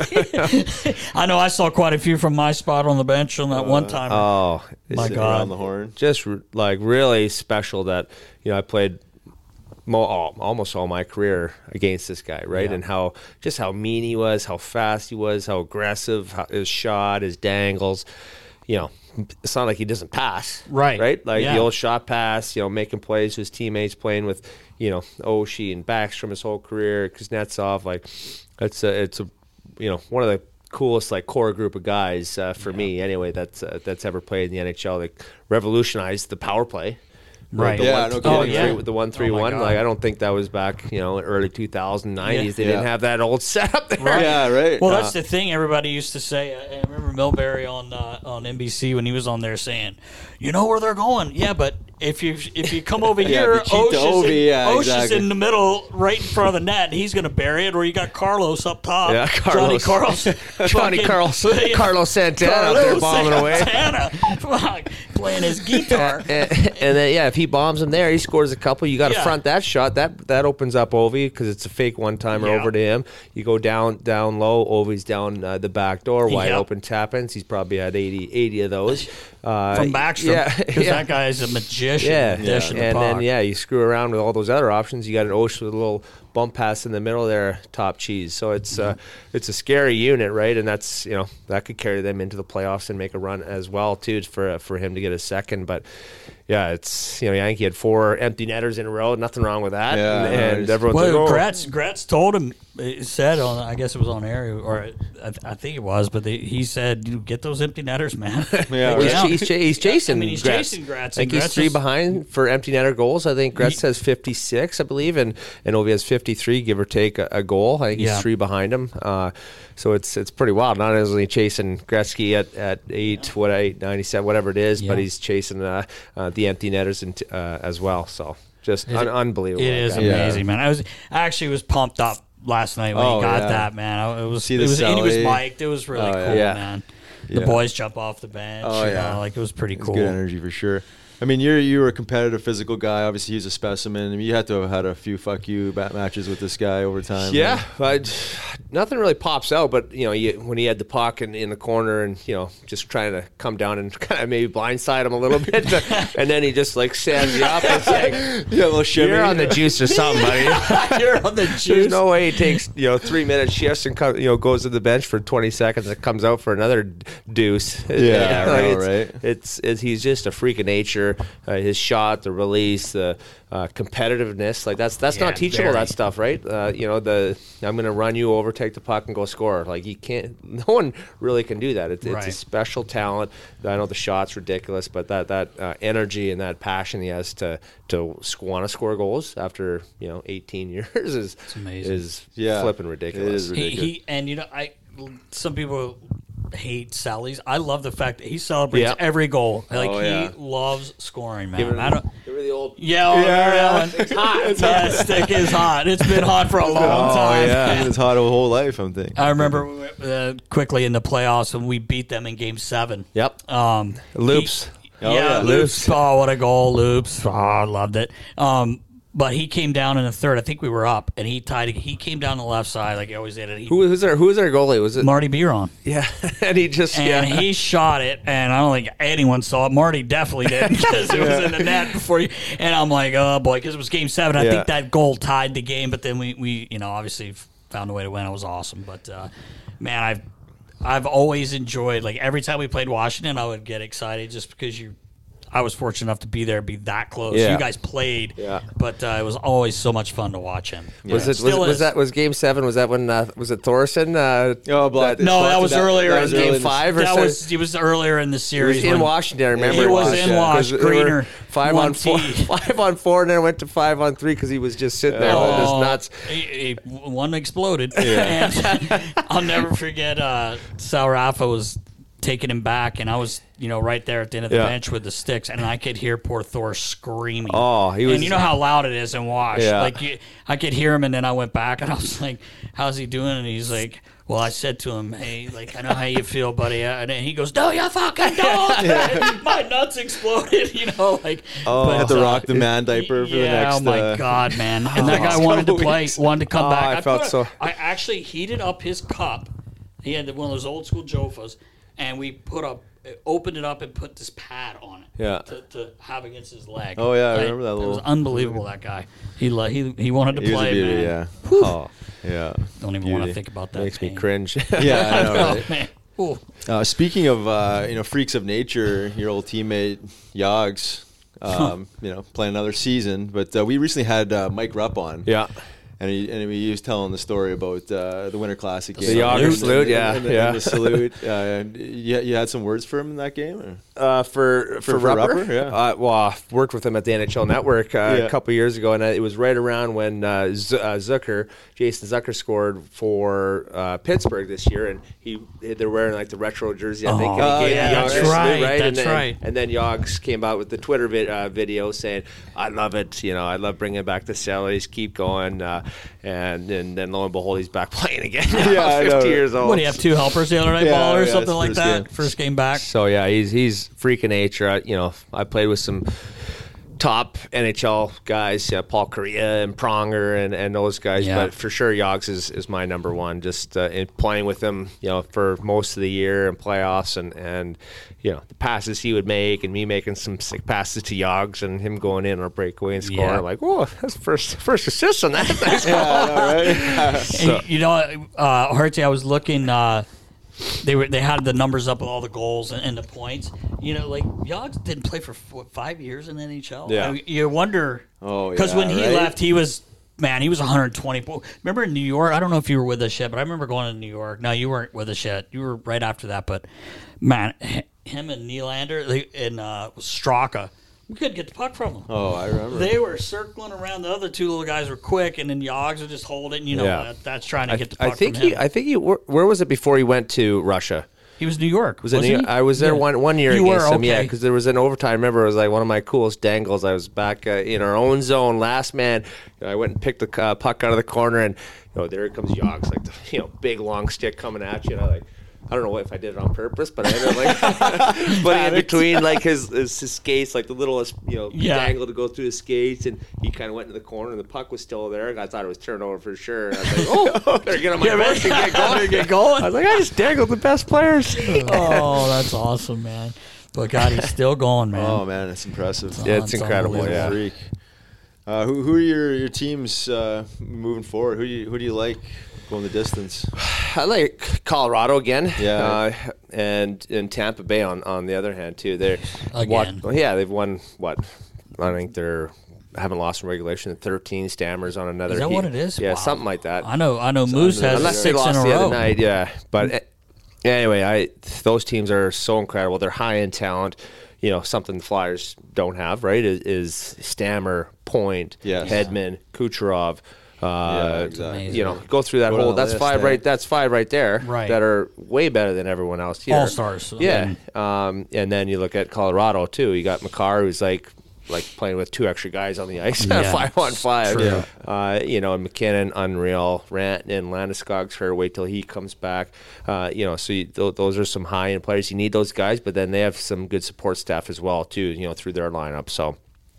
I know I saw quite a few from my spot on the bench on that one time. Oh, my God. On the horn. Just like really special that, I played almost all my career against this guy, right? And how mean he was, how fast he was, how aggressive, his shot, his dangles. It's not like he doesn't pass. Right. Like the old shot pass, making plays with his teammates, playing with, Oshie and Backstrom his whole career, Kuznetsov. Like, it's one of the coolest core group of guys for me anyway that's ever played in the NHL. They revolutionized the power play, Right. No kidding. With the 1-3-1. Like I don't think that was back, early 2090s. They didn't have that old setup there. Right. Yeah, right. Well, that's the thing everybody used to say. I remember Milbury on NBC when he was on there saying, "You know where they're going." Yeah, but if you come over here, Osh's in the middle, right in front of the net. And he's going to bury it, or you got Carlos up top. Yeah, Carlos Santana out there bombing away, playing his guitar. and then if he bombs him there, he scores a couple. You got to front that shot. That opens up Ovi because it's a fake one-timer over to him. You go down low. Ovi's down the back door, wide open tap-ins. He's probably had 80 of those from Backstrom. Because that guy is a magician. And then you screw around with all those other options. You got an Osh with a little bump pass in the middle there, top cheese. So it's a scary unit, right? And that's that could carry them into the playoffs and make a run as well too for him to get a second. But yeah, it's I think he had 4 empty netters in a row. Nothing wrong with that. Yeah, and everyone's Gratz told him. He said on, I guess it was on air, or I think it was, but he said, "Get those empty netters, man." He's chasing. He's chasing Gratz. I think he's 3 behind for empty netter goals. I think Gratz has 56, I believe, and Ovi has 53, give or take a goal. I think he's 3 behind him. So it's pretty wild. Not only chasing Gretzky at 897, whatever it is, but he's chasing the empty netters as well. So just unbelievable. It is amazing, man. I actually was pumped up last night when he got that, man. And he was mic'd. It was really cool, man. The boys jump off the bench. It was pretty cool. Good energy for sure. I mean, you were a competitive, physical guy. Obviously, he's a specimen. I mean, you had to have had a few fuck you matches with this guy over time. Yeah, but nothing really pops out. But when he had the puck in the corner and just trying to come down and kind of maybe blindside him a little bit, and then he just stands you up. It's like, you're on the juice or something, buddy. You're on the juice. There's no way he takes 3-minute shifts and goes to the bench for 20 seconds and comes out for another deuce. Right. He's just a freak of nature. His shot, the release, the competitiveness, that's not teachable. That stuff, right? I'm going to run you over, take the puck, and go score. Like you can't. No one really can do that. It's a special talent. I know the shot's ridiculous, but that energy and that passion he has to want to score goals after 18 years is flipping ridiculous. It is ridiculous. Some people hate Sally's. I love the fact that he celebrates every goal. He loves scoring, man. Give her the old it's hot. That stick is hot. It's been hot for a long time. Yeah, it's hot a whole life, I'm thinking. I remember quickly in the playoffs when we beat them in Game 7. Yep. Loops. Loops. Oh, what a goal, Loops. Oh, I loved it. But he came down in the third. I think we were up, and he tied. He came down the left side like he always did. Who was our goalie? Was it Marty Biron? Yeah, and he shot it, and I don't think anyone saw it. Marty definitely did because it was in the net before you. And I'm like, oh boy, because it was Game 7. I think that goal tied the game, but then we obviously found a way to win. It was awesome, but man, I've always enjoyed every time we played Washington, I would get excited just because I was fortunate enough to be there, be that close. Yeah. You guys played, but it was always so much fun to watch him. Was Game 7? Was that when was it Thorson? No, that was earlier in Game 5. He was earlier in the series. He was in Washington. I remember he was in Washington. Greener 5-on-4, and then went to 5-on-3 because he was just sitting there with his nuts. One exploded. And I'll never forget. Sal Rafa was taking him back, and I was right there at the end of the bench with the sticks, and I could hear poor Thor screaming. Oh, he was, and you know how loud it is in Wash. I could hear him, and then I went back, and I was like, "How's he doing?" And he's like, "Well," I said to him, "Hey, I know how you feel, buddy." And then he goes, "No, you fucking don't!" My nuts exploded. I had to rock the man diaper for the next. Oh my god, man! And that guy wanted to play, wanted to come back. I actually heated up his cup. He had one of those old school Jofas. And we opened it up and put this pad on it to have against his leg. Oh, yeah, I remember that little. It was unbelievable, that guy. He wanted to play, beauty, man. Yeah. Whew. Oh, yeah. Don't even want to think about that. Makes me cringe. Yeah, I know, right? Man. Speaking of, freaks of nature, your old teammate, Yogs, playing another season. But we recently had Mike Rupp on. Yeah. And he was telling the story about the Winter Classic game. The Yager salute, and the salute. You had some words for him in that game? For Rupper? Yeah. Well, I worked with him at the NHL Network a couple years ago, and it was right around when Jason Zucker scored for Pittsburgh this year, and they're wearing like the retro jersey, I think. That's right. And then Yogs came out with the Twitter video saying, "I love it. I love bringing back the Sellies. Keep going." And then lo and behold, he's back playing again. 50 years old. What do you have, 2 helpers the other night, ball or something like that? First game back. So yeah, he's freak of nature. I played with some top NHL guys, Paul Kariya and Pronger and those guys, but for sure Yogs is my number one. Just in playing with him, for most of the year and playoffs, and the passes he would make, and me making some sick passes to Yogs, and him going in on a breakaway and scoring. I'm like, whoa, that's first assist on that. Nice goal. And, Hartsey, I was looking. They had the numbers up with all the goals and the points. Yogs didn't play for 5 years in the NHL. Yeah. I mean, you wonder because when he left, he was 120. Remember in New York? I don't know if you were with us yet, but I remember going to New York. No, you weren't with us yet. You were right after that. But man, him and Nylander and Straka. We couldn't get the puck from them. Oh, I remember. They were circling around. The other 2 little guys were quick, and then Yogs would just hold it. And that's trying to get the puck from him. I think he. Where was it before he went to Russia? He was New York. Was it New York? I was there one year against him. Yeah, because there was an overtime. I remember it was like one of my coolest dangles. I was back in our own zone, last man. I went and picked the puck out of the corner, and there comes Yogs, like the big long stick coming at you. And I don't know if I did it on purpose, but I ended up but in between his skates, like the littlest dangle to go through his skates, and he kind of went to the corner, and the puck was still there. And I thought it was turnover for sure. And I was like, better get on my horse and get going. I was like, I just dangled the best players. Oh, that's awesome, man. But God, he's still going, man. Oh man, it's impressive. It's incredible. Yeah. Freak. Who are your teams moving forward? Who do you like going the distance? I like Colorado again. Yeah. And in Tampa Bay on the other hand too. They're again. They've won what? I think they're haven't lost in regulation. 13 Stammers on another. Is that what it is? Yeah, wow. something like that. I know. Moose has unless 6 they lost in a the row. other night. Yeah, but anyway, those teams are so incredible. They're high in talent. Something the Flyers don't have, right? Is Stammer, Point, Hedman, Kucherov. Exactly. Go through that whole. That's list, 5 right. That's 5 right there. Right. That are way better than everyone else here. All stars. Yeah. And then you look at Colorado too. You got Makar, who's like playing with 2 extra guys on the ice, 5-on-5. True. And McKinnon, unreal. Rant and Landeskog's hurt. Wait till he comes back. So those are some high-end players. You need those guys, but then they have some good support staff as well too. Through their lineup. So.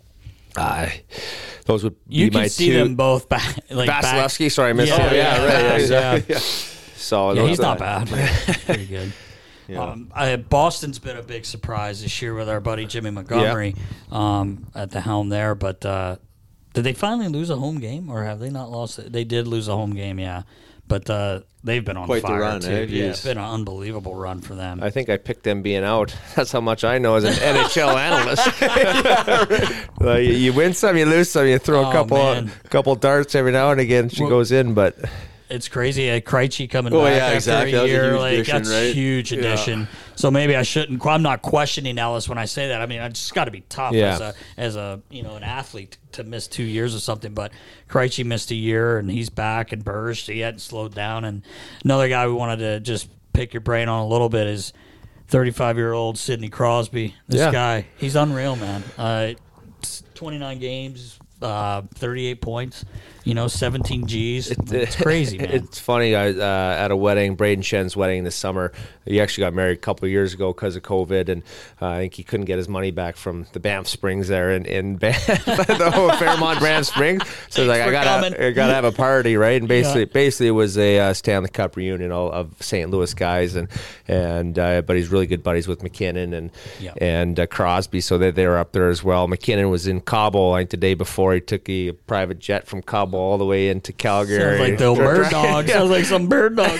Those would be you my can see 2. them both back. Vasilevsky, sorry, I missed Yeah, him. yeah, Right. yeah. So he's not bad. Pretty good. Yeah. Boston's been a big surprise this year with our buddy Jimmy Montgomery at the helm there. But did they finally lose a home game, or have they not lost it? They did lose a home game, yeah. But they've been on quite fire the run, too. Eh? Yeah, it's been an unbelievable run for them. I think I picked them being out. That's how much I know as an NHL analyst. You win some, you lose some. You throw a couple darts every now and again. She goes in, but it's crazy. Krejci coming back after a year, that's a huge addition. So maybe I shouldn't. I'm not questioning Ellis when I say that. I mean, I just got to be tough as a an athlete to miss 2 years or something. But Krejci missed a year, and he's back. And Burge, he hadn't slowed down. And another guy we wanted to just pick your brain on a little bit is 35-year-old Sidney Crosby. This guy, he's unreal, man. 29 games, 38 points. 17 Gs. It's crazy, man. It's funny. I at a wedding, Braden Shen's wedding this summer. He actually got married a couple of years ago because of COVID, and I think he couldn't get his money back from the Banff Springs there in the whole Fairmont Banff Springs. So he's like, I gotta have a party, right? And basically it was a Stanley Cup reunion of St. Louis guys, and but he's really good buddies with McKinnon and Crosby, so they were up there as well. McKinnon was in Cabo, I think the day before. He took a private jet from Cabo all the way into Calgary. Sounds like the bird dog. Sounds like some bird dog.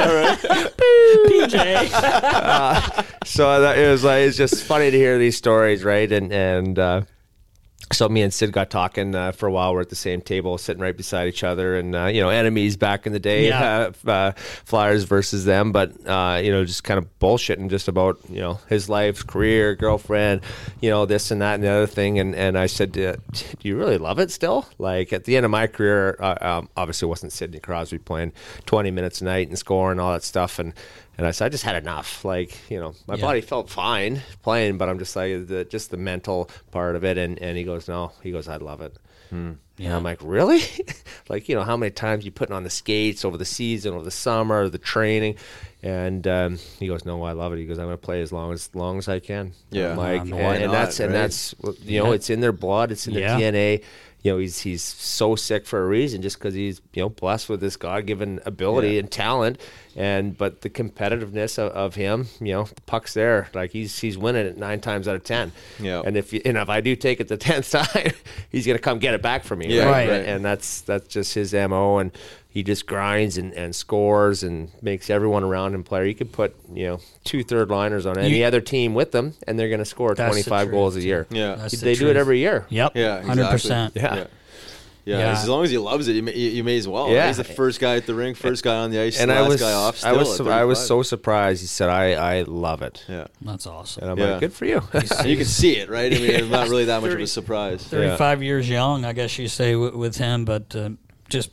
PJ. So it was it's just funny to hear these stories, right? And So me and Sid got talking for a while. We're at the same table, sitting right beside each other, and enemies back in the day, Flyers versus them, but just kind of bullshitting just about his life, career, girlfriend, this and that and the other thing. And I said, do you really love it still? Like at the end of my career, obviously it wasn't Sidney Crosby playing 20 minutes a night and scoring all that stuff, and I said, I just had enough. Like, my body felt fine playing, but I'm just like, just the mental part of it. And he goes, no. He goes, I love it. Yeah. And I'm like, really? Like, how many times you putting on the skates over the season, over the summer, the training? And he goes, no, I love it. He goes, I'm going to play as long as I can. Yeah. I'm like, that's it's in their blood. It's in their DNA. He's so sick for a reason, just because he's blessed with this God-given ability and talent, but the competitiveness of him, the puck's there, like he's winning it 9 times out of 10. Yeah. And if I do take it the 10th time, he's gonna come get it back from me. Yeah. Right. And that's just his MO, and he just grinds and scores and makes everyone around him play. You could put 2 third-liners on any other team with them, and they're going to score 25 goals a year. Yeah, they do it every year. Yep. Yeah, exactly. 100%. Yeah. As long as he loves it, you may as well. Yeah. He's the first guy at the rink, first guy on the ice, and last guy off. I was so surprised. He said, "I love it." Yeah, that's awesome. And I'm like, good for you. You can see it, right? I mean, it's not really that much of a surprise. 35 years young, I guess you say, with him, but just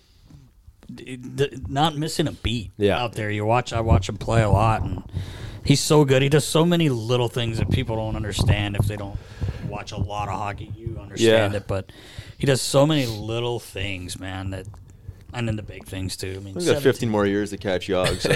not missing a beat out there. I watch him play a lot, and he's so good. He does so many little things that people don't understand if they don't watch a lot of hockey. You understand it, but he does so many little things, man, and then the big things too. I mean, he's got 15 more years to catch Yog, so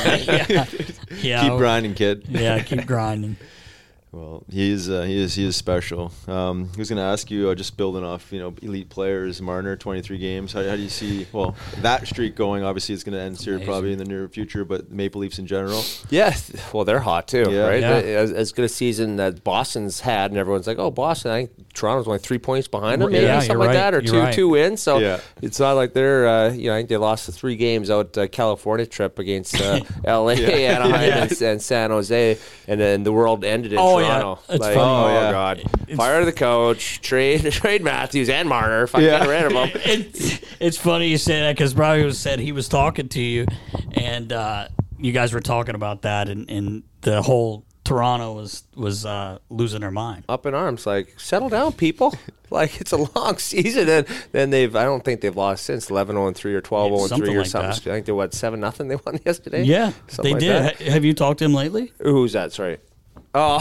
keep grinding, kid. Yeah, keep grinding. Well, he is special. I was going to ask you, just building off, elite players, Marner, 23 games. How do you see, that streak going? Obviously, it's going to end here probably in the near future, but Maple Leafs in general? Yeah, well, they're hot too, right? Yeah. As good a season that Boston's had, and everyone's like, oh, Boston, I think Toronto's only 3 points behind them, maybe something like that, or two wins. So it's not like they're, I think they lost the 3 games out California trip against LA, Anaheim, and San Jose, and then the world ended in Toronto. It's like, funny. God. Fire the coach, trade Matthews and Marner if I get rid of them. It's funny you say that, because Bobby said he was talking to you, and you guys were talking about that, and the whole Toronto was losing their mind. Up in arms, like, settle down, people. Like, it's a long season, and then I don't think they've lost since 11-0-3 or 12-0-3 or something. I think they're 7-0 they won yesterday. Yeah, they did. Have you talked to him lately? Who's that? Sorry. Oh,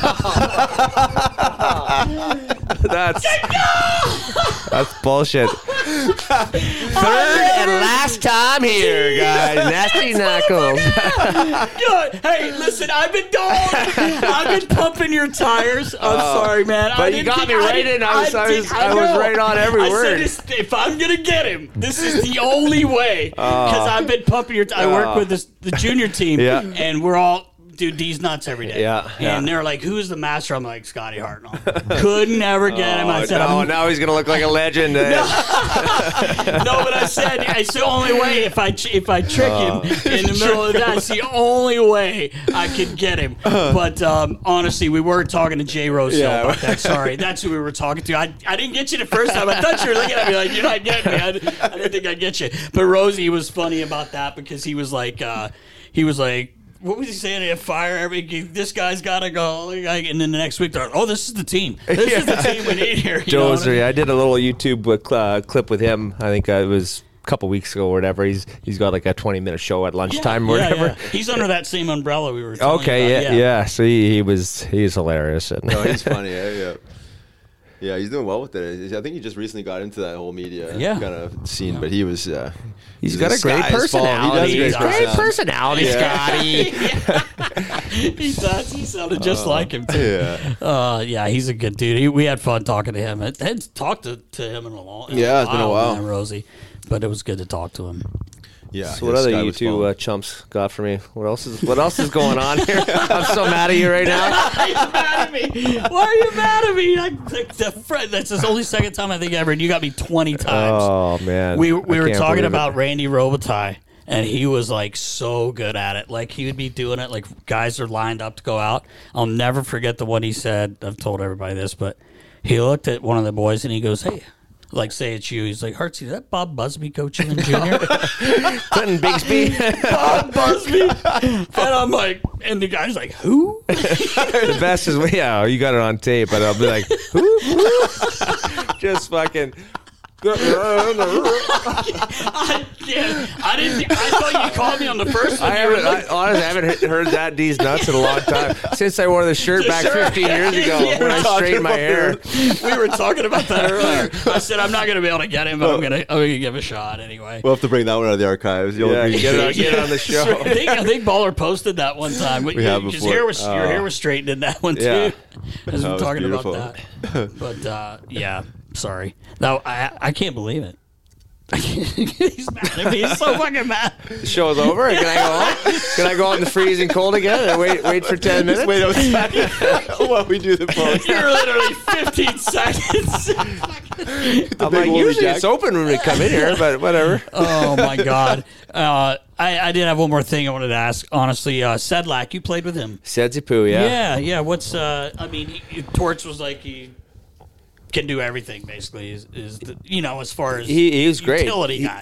that's bullshit. Third and last time here, guys. Nasty Knuckles. Hey, listen, I've been pumping your tires. I'm sorry, man. But you got me right in. I was right on every word. If I'm gonna get him, this is the only way. Because I've been pumping your. I work with the junior team, and we're all. Dude, D's nuts every day. And they're like, who's the master? I'm like, Scotty Hartnell. Couldn't ever get him. I said, now he's going to look like a legend. No, but I said, it's the only way if I trick him in the middle of that. It's the only way I could get him. But honestly, we were talking to Jay Rose about that. Sorry, that's who we were talking to. I didn't get you the first time. I thought you were looking at me like, you're not getting me. I didn't think I'd get you. But Rosie was funny about that, because he was like, what was he saying? Fire this guy's got to go. And then the next week, they're like, this is the team. This is the team we need here. Dozer, I did a little YouTube clip with him. I think it was a couple weeks ago or whatever. He's got like a 20-minute show at lunchtime or whatever. Yeah. He's under that same umbrella we were talking about. Yeah. So he's hilarious. No, he's funny. Yeah, he's doing well with it. I think he just recently got into that whole media kind of scene, but he was. He's got a great personality. He does great personality, Scotty. He does. He sounded just like him too. Yeah, he's a good dude. We had fun talking to him. I hadn't talked to him in a long. It's been a while, man, Rosie. But it was good to talk to him. Yeah. So what other you two chumps got for me? What else is going on here? I'm so mad at you right now. Why are you mad at me? Why are you mad at me? That's the only second time I think ever. And you got me 20 times. Oh man. We were talking about Randy Robitaille, and he was like so good at it. Like he would be doing it. Like guys are lined up to go out. I'll never forget the one he said. I've told everybody this, but he looked at one of the boys and he goes, "Hey." Like, say it's you. He's like, Hartsey, is that Bob Busby coaching in junior? Clinton Bigsby. Bob Busby. And I'm like, and the guy's like, who? The best is, yeah, you got it on tape, but I'll be like, who? Just fucking. I thought you called me on the first one. Honestly, I haven't heard that D's nuts in a long time. Since I wore the shirt back 15 years ago when I straightened my hair. We were talking about that earlier. I said I'm not going to be able to get him, but I'm going to give a shot anyway. We'll have to bring that one out of the archives. Yeah, get it on the show. I think Baller posted that one time. We have before. Your hair was straightened in that one too. As we're talking beautiful. about that. But yeah. Sorry. No, I can't believe it. He's mad at me. He's so fucking mad. The show is over. Can I go on? Can I go out in the freezing cold again and wait for 10 minutes? Wait outside while we do the post. You're literally 15 seconds. I'm like, usually it's open when we come in here, but whatever. Oh, my God. I did have one more thing I wanted to ask. Honestly, Sedlak, you played with him. Sedzi-Poo, yeah. Yeah. What's, Torts was like, he can do everything basically. Is the, as far as he was great. Utility guy.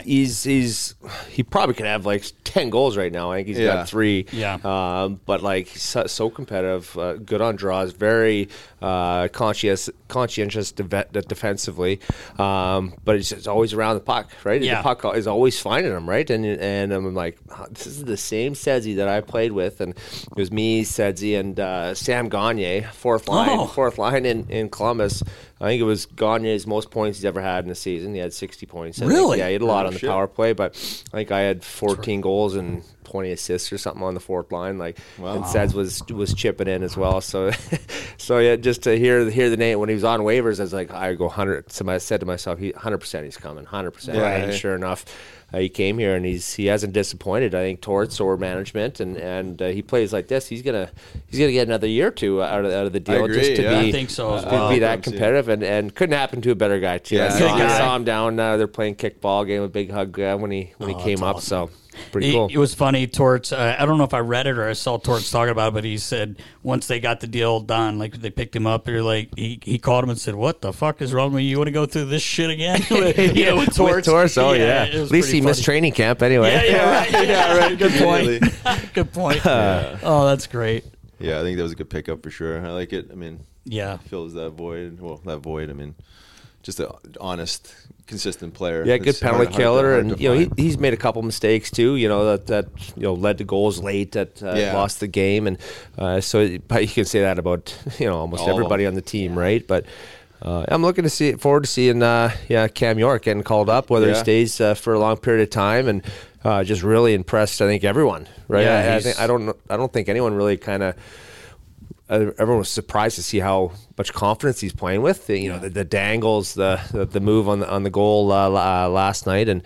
He probably could have like 10 goals right now. I think he's got 3. Yeah. But like so competitive, good on draws, very conscientious defensively. But it's always around the puck, right? Yeah. The puck is always finding him, right? And I'm like, this is the same Sedzi that I played with, and it was me, Sedzi, and Sam Gagne, fourth line in Columbus. I think it was Gagne's most points he's ever had in a season. He had 60 points. Really? Yeah, he had a lot on the power play, but I think I had 14 goals and 20 assists or something on the fourth line. And Seds was chipping in as well. So, yeah, just to hear the name when he was on waivers, I was like, I go 100. So I said to myself, 100% he's coming, 100%. Yeah, and sure enough, he came here and he hasn't disappointed. I think Torts or management, and he plays like this. He's gonna get another year or two out of the deal. I agree, just to be, I think so as well. To be that competitive, and couldn't happen to a better guy too. Yeah, I saw him down. They're playing kickball game. A big hug when he came up. Awesome. So. Pretty cool. It was funny. Torts, I don't know if I read it or I saw Torts talking about it, but he said once they got the deal done, like they picked him up, he called him and said, "What the fuck is wrong with you? You want to go through this shit again?" With Torts. At least he missed training camp anyway. Yeah, right. Good point. Good point. Oh, that's great. Yeah, I think that was a good pickup for sure. I like it. I mean, fills that void. Well, that void. I mean, just an honest, consistent player. Yeah, good penalty killer, and he's made a couple mistakes too. That led to goals late that lost the game, and but you can say that about almost everybody on the team, right? But I'm looking forward to seeing Cam York getting called up, whether he stays for a long period of time, and just really impressed. I think everyone, right? Yeah, I don't think anyone really kind of. Everyone was surprised to see how much confidence he's playing with. The dangles, the move on the goal last night, and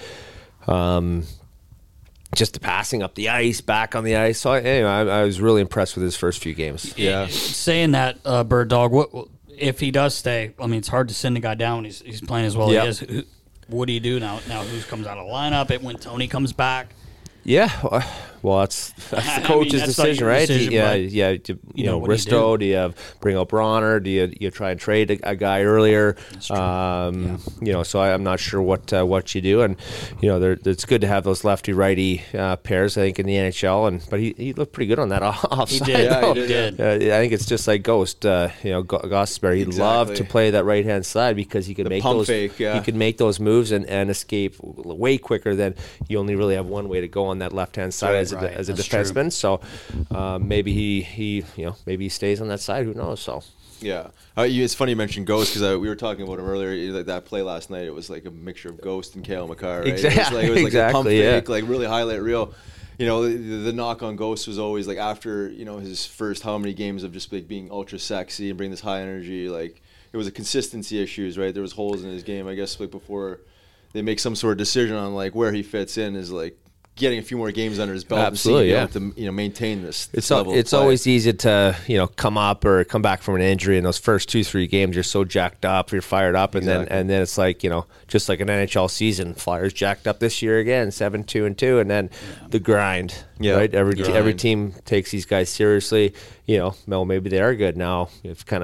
just the passing up the ice, back on the ice. So anyway, I was really impressed with his first few games. Yeah. Saying that, Bird Dog, what if he does stay? I mean, it's hard to send a guy down when he's playing as well as he is. What do you do now? Now who comes out of the lineup? When Tony comes back? Yeah, well, that's the coach's decision, right? Risto, do you bring up Bronner? Do you try and trade a guy earlier? So I'm not sure what you do, and it's good to have those lefty-righty pairs. I think in the NHL, but he looked pretty good on that offside. He did. I think it's just like Ghost. Gostisbehere, he'd love to play that right-hand side because he could make those. He could make those moves and escape way quicker than you only really have one way to go on that left-hand side as a defenseman. True. So maybe he stays on that side. Who knows? So yeah, it's funny you mentioned Ghost because we were talking about him earlier. Like that play last night, it was like a mixture of Ghost and Cale Makar. Right? Exactly. It was like a pump fake, like really highlight reel. The knock on Ghost was always like after his first how many games of just like being ultra sexy and bring this high energy. Like it was a consistency issues, right? There was holes in his game. I guess like before they make some sort of decision on like where he fits in is like getting a few more games under his belt. Absolutely, to maintain this. It's level it's always easy to come up or come back from an injury in those first 2-3 games. You're so jacked up, you're fired up, and then it's like just like an NHL season. Flyers jacked up this year again, 7-2-2, and then the grind. Yeah, right. Every team takes these guys seriously. Maybe they are good now. You've kind of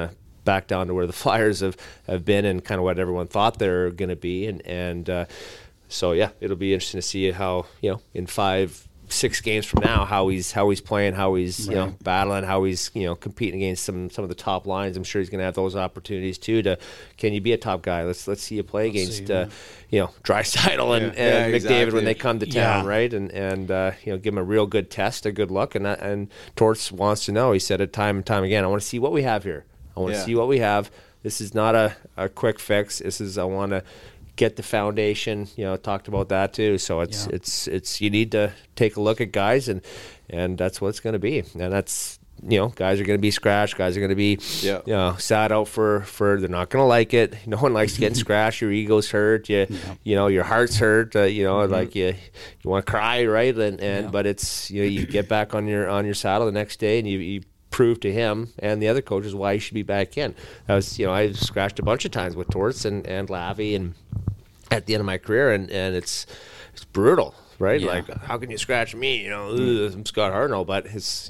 back down to where the Flyers have been and kind of what everyone thought they're going to be. And so, yeah, it'll be interesting to see how, in 5-6 games from now, how he's playing, how he's battling, how he's competing against some of the top lines. I'm sure he's going to have those opportunities too. Can you be a top guy? Let's see you play against Draisaitl and McDavid when they come to town, right? And give him a real good test, a good look. And Torts wants to know. He said it time and time again. I want to see what we have here. I want to see what we have. This is not a quick fix. I want to get the foundation, talked about that too. So it's you need to take a look at guys and that's what it's going to be. And that's, guys are going to be scratched. Guys are going to be, sat out for they're not going to like it. No one likes getting scratched. Your ego's hurt. Your heart's hurt. Like you want to cry, right? But it's, you get back on your saddle the next day and you prove to him and the other coaches why he should be back in. I scratched a bunch of times with Torts and Lavi and at the end of my career, and it's brutal, right? Yeah. Like, how can you scratch me? I'm Scott Hartnell, but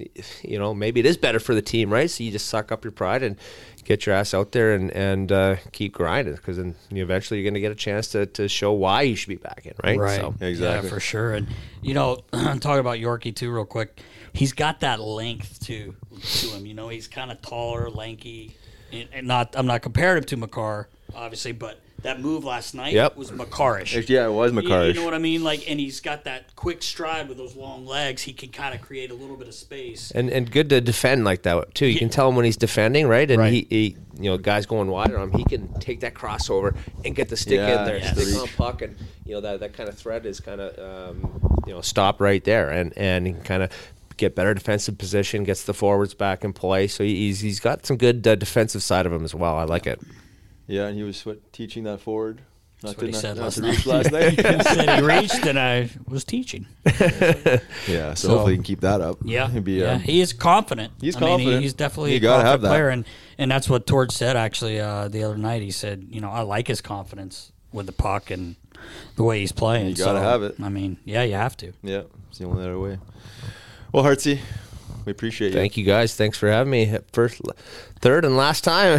maybe it is better for the team, right? So you just suck up your pride and get your ass out there and keep grinding, because then eventually you're going to get a chance to show why you should be back in, right? Right. So, exactly. Yeah, for sure. And talking about Yorkie too, real quick. He's got that length to him. He's kind of taller, lanky, and I'm not comparing him to Makar, obviously, but that move last night was Makarish. Yeah, it was Makarish. You know what I mean? And he's got that quick stride with those long legs. He can kind of create a little bit of space. And good to defend like that too. You can tell him when he's defending, right? And he guys going wide on him, he can take that crossover and get the stick in there, stick on puck, and that kind of threat is kind of stop right there, and he can kind of get better defensive position, gets the forwards back in play. So he's got some good defensive side of him as well. I like it. Yeah, and he was teaching that forward. That's what he said last night. He said he reached and I was teaching. Yeah, so hopefully he can keep that up. Yeah, he is confident. He's confident. He's definitely a confident player, and that's what Torch said actually the other night. He said, I like his confidence with the puck and the way he's playing. You got to have it. I mean, you have to. Yeah, it's the only other way. Well, Hartsey, we appreciate you. Thank you, guys. Thanks for having me. Third and last time.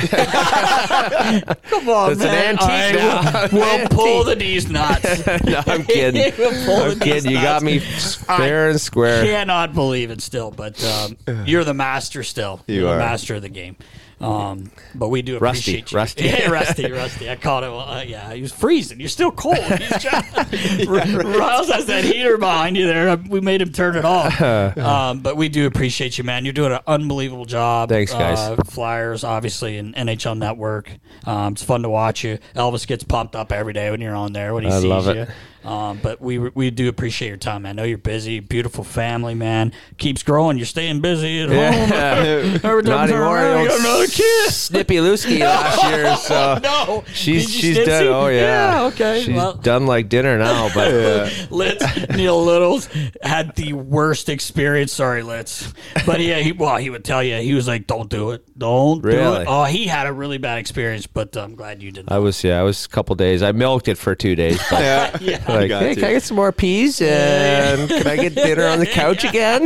Come on, it's man. It's an antique now. We'll pull these nuts. No, I'm kidding. I'm kidding. You got me fair and square. I cannot believe it still, but you're the master still. You're the master of the game. But we do appreciate you. Rusty. Yeah, Rusty. I caught him. He was freezing. You're still cold. He's trying. Riles has that heater behind you there. We made him turn it off. But we do appreciate you, man. You're doing an unbelievable job. Thanks, guys. Flyers, obviously, and NHL Network. It's fun to watch you. Elvis gets pumped up every day when you're on there, when he sees love you. It. But we do appreciate your time, man. I know you're busy. Beautiful family, man. Keeps growing. You're staying busy at home. Not anymore. Another kid. Snippy Lusky last year. So no. She's done. Oh, yeah. Yeah, okay. She's done like dinner now. But Neil Littles had the worst experience. Sorry, Litz. But he would tell you. He was like, don't do it. Don't do it. Oh, he had a really bad experience, but I'm glad you didn't. I was a couple days. I milked it for 2 days. But like, hey, can I get some more peas? And can I get dinner on the couch again?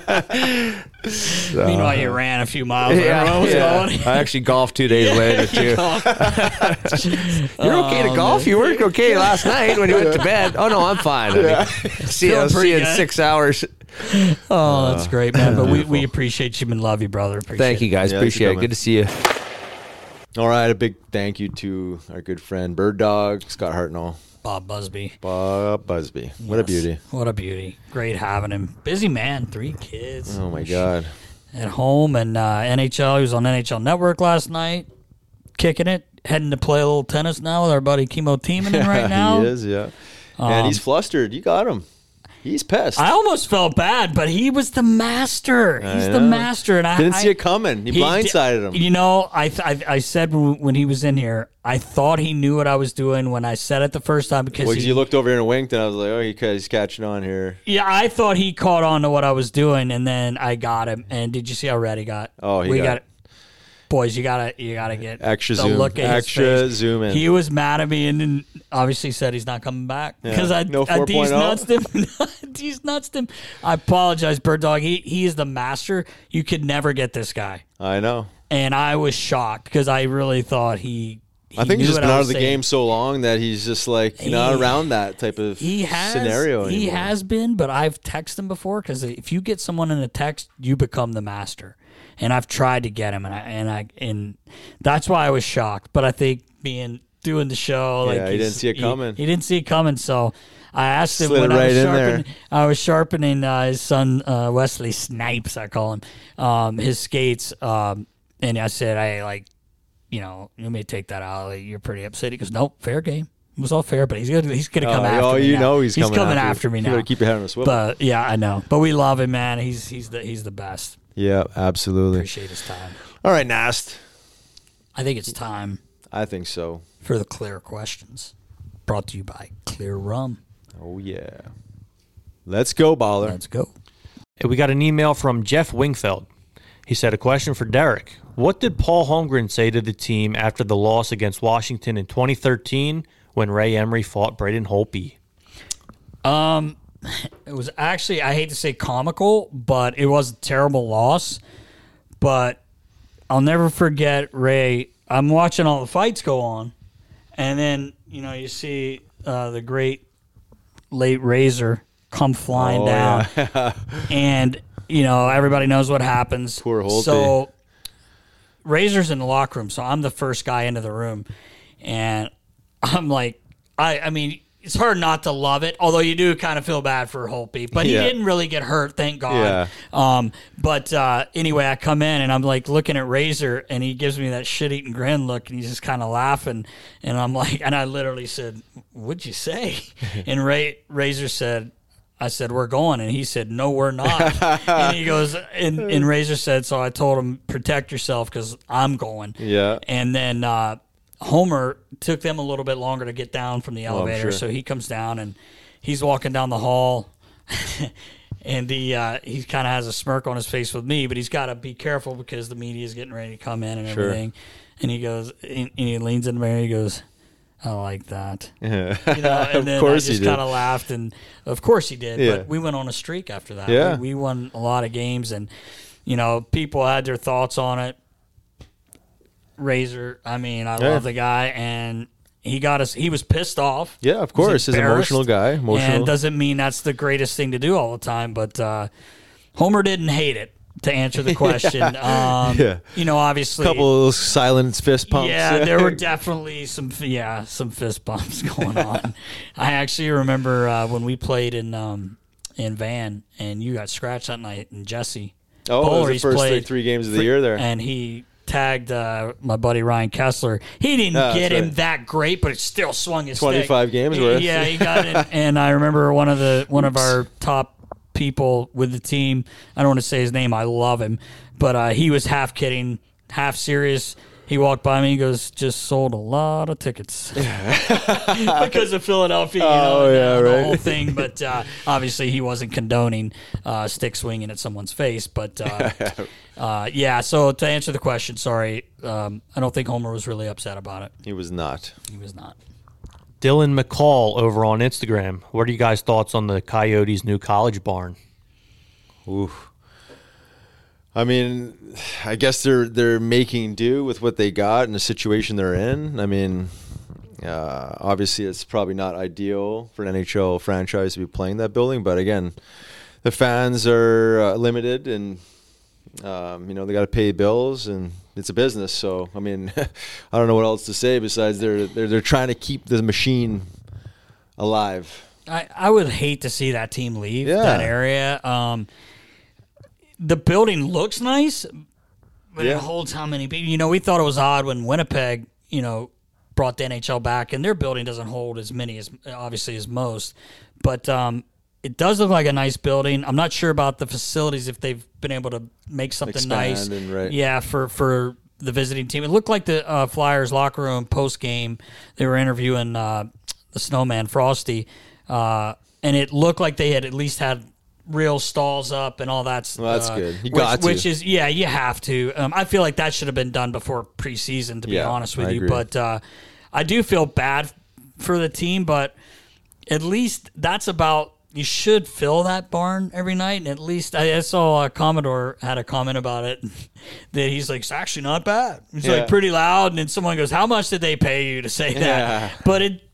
So, meanwhile, you ran a few miles. Going. I actually golfed 2 days later, too. You're okay to golf? You weren't okay last night when you went to bed. Oh, no, I'm fine. See you in 6 hours. Oh, that's great, man. But we appreciate you and love you, brother. Thank you, guys. Appreciate it. Good to see you. All right, a big thank you to our good friend Bird Dog, Scott Hartnell. Bob Busby. What a beauty. What a beauty. Great having him. Busy man. 3 kids. Oh, my God. At home and NHL. He was on NHL Network last night. Kicking it. Heading to play a little tennis now with our buddy Kimo Timonen right now. He is, yeah. And he's flustered. You got him. He's pissed. I almost felt bad, but he was the master. He's the master, and I didn't see it coming. He blindsided him. I said when he was in here, I thought he knew what I was doing when I said it the first time because you looked over here and winked, and I was like, oh, he's catching on here. Yeah, I thought he caught on to what I was doing, and then I got him. And did you see how red he got? Oh, he got it. Boys, you gotta get extra the zoom, look at extra his face. Zoom in. He was mad at me and then obviously said he's not coming back because I de-nutsed him. I apologize, Bird Dog. He is the master. You could never get this guy. I know. And I was shocked because I really thought he I think he's just been out of the game so long that he's just like not around that type of scenario anymore. He has been, but I've texted him before because if you get someone in a text, you become the master. And I've tried to get him, and that's why I was shocked. But I think doing the show, he didn't see it coming. He didn't see it coming, so I asked him when I was sharpening his son Wesley Snipes, I call him, his skates, and I said, you may take that out. You're pretty upset. He goes, nope, fair game. It was all fair, but he's gonna come after me. He's coming after me now. You gotta keep your head on a swivel. But yeah, I know. But we love him, man. He's the best. Yeah, absolutely. Appreciate his time. All right, Nast. I think it's time. I think so. For the Clear questions, brought to you by Clear Rum. Oh yeah. Let's go, baller. Let's go. Hey, we got an email from Jeff Wingfeld. He said, a question for Derek. What did Paul Holmgren say to the team after the loss against Washington in 2013 when Ray Emery fought Braden Holtby? It was actually, I hate to say comical, but it was a terrible loss. But I'll never forget Ray. I'm watching all the fights go on, and then, you see the great late Razor come flying down. Yeah. And, everybody knows what happens. Poor Holtby. So Razor's in the locker room, so I'm the first guy into the room. And I'm like, I mean, it's hard not to love it, although you do kind of feel bad for Holtby. But he didn't really get hurt, thank God. Yeah. But anyway, I come in, and I'm like looking at Razor, and he gives me that shit-eating grin look, and he's just kind of laughing. And I'm like, and I literally said, what'd you say? And Razor said, I said, we're going. And he said, no, we're not. And he goes, and Razor said, so I told him, protect yourself because I'm going. Yeah. And then Homer took them a little bit longer to get down from the elevator. So he comes down, and he's walking down the hall. And he kind of has a smirk on his face with me, but he's got to be careful because the media is getting ready to come in and everything. And he goes, and he leans in the mirror, and he goes, I like that. Yeah. And then I just kind of laughed, and of course he did. Yeah. But we went on a streak after that. Yeah. We won a lot of games, and people had their thoughts on it. Razor, I mean, I love the guy, and he got us. He was pissed off. Yeah, of course, he's an emotional guy. And doesn't mean that's the greatest thing to do all the time, but Homer didn't hate it. To answer the question, obviously, a couple of silent fist pumps. Yeah, there were definitely some fist bumps going on. I actually remember when we played in Van, and you got scratched that night, and Jesse. Oh, it was the first three games of the year there, and he tagged my buddy Ryan Kessler. He didn't get him that great, but it still swung his 25 stick. games worth. Yeah, he got it. And I remember one of our top people with the team, I don't want to say his name, I love him, but he was half kidding, half serious. He walked by me and goes, just sold a lot of tickets because of Philadelphia, the whole thing. But obviously he wasn't condoning stick swinging at someone's face. But so to answer the question, sorry, I don't think Homer was really upset about it. He was not. Dylan McCall over on Instagram. What are you guys' thoughts on the Coyotes' new college barn? Oof. I mean, I guess they're making do with what they got in the situation they're in. I mean, obviously it's probably not ideal for an NHL franchise to be playing that building, but again, the fans are limited, and they got to pay bills, and it's a business. So I mean, I don't know what else to say besides they're trying to keep the machine alive. I would hate to see that team leave that area. The building looks nice, but it holds how many people? We thought it was odd when Winnipeg, brought the NHL back, and their building doesn't hold as many as obviously as most, but it does look like a nice building. I'm not sure about the facilities, if they've been able to make something nice. Yeah, for the visiting team. It looked like the Flyers locker room post game. They were interviewing the Snowman Frosty, and it looked like they had at least had real stalls up and all that. Well, that's good. Which is, you have to. I feel like that should have been done before preseason, to be honest with you. But I do feel bad for the team, but at least that's about you should fill that barn every night. And at least I saw Commodore had a comment about it that he's like, it's actually not bad. He's like pretty loud. And then someone goes, how much did they pay you to say that? But it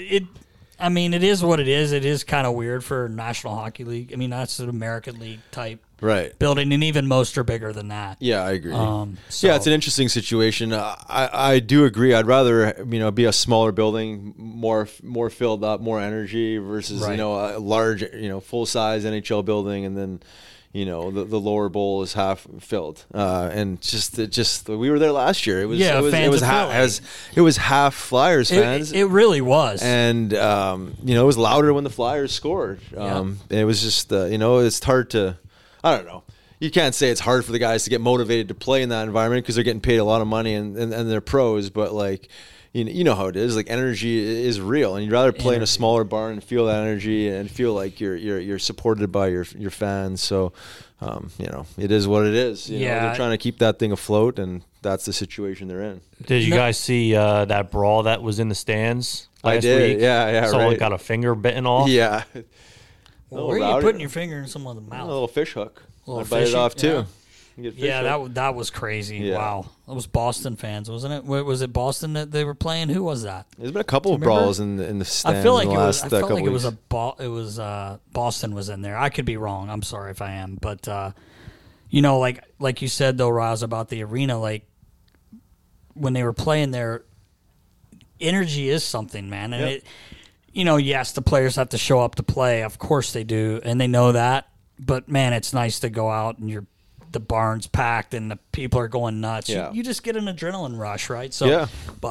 is what it is. It is kind of weird for National Hockey League. I mean, that's an American League type building, and even most are bigger than that. Yeah, I agree. It's an interesting situation. I do agree. I'd rather be a smaller building, more filled up, more energy versus a large full size NHL building, and then the lower bowl is half filled. And just we were there last year. It was half Flyers fans. It really was. And it was louder when the Flyers scored. It was just it's hard to. I don't know. You can't say it's hard for the guys to get motivated to play in that environment because they're getting paid a lot of money and they're pros. But like, you know how it is. Like, energy is real, and you'd rather play in a smaller barn and feel that energy and feel like you're supported by your fans. So, it is what it is. They're trying to keep that thing afloat, and that's the situation they're in. Did you guys see that brawl that was in the stands last week? Yeah. Someone got a finger bitten off. Yeah. Well, where are you putting your finger in someone's mouth? A little fish hook. I bite it off too. That was crazy. Yeah. Wow, that was Boston fans, wasn't it? Was it Boston that they were playing? Who was that? There's been a couple of brawls in the stands. I feel like it was Boston was in there. I could be wrong. I'm sorry if I am, but like you said though, Roz, about the arena, like when they were playing there, energy is something, man, and it. Yes, the players have to show up to play. Of course they do, and they know that. But, man, it's nice to go out and the barn's packed and the people are going nuts. Yeah. You just get an adrenaline rush, right? So,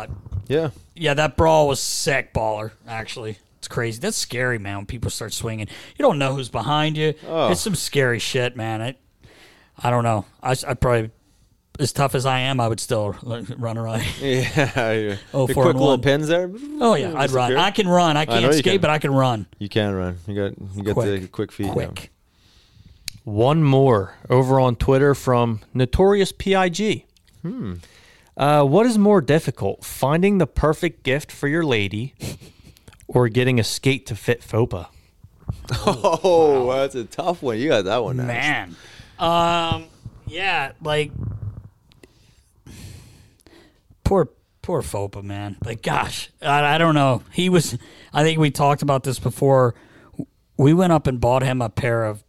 that brawl was sick, baller, actually. It's crazy. That's scary, man, when people start swinging. You don't know who's behind you. Oh. It's some scary shit, man. I don't know. I'd probably... As tough as I am, I would still run away. Yeah. Oh, quick little pins there. Oh yeah, I'd run. I can run. I can't skate, but I can run. You can run. You got the quick feet. Quick. One more over on Twitter from Notorious PIG. What is more difficult, finding the perfect gift for your lady, or getting a skate to fit FOPA? Oh, wow. That's a tough one. You got that one, man. Yeah, like. Poor FOPA, man. Like, gosh, I don't know. I think we talked about this before. We went up and bought him a pair of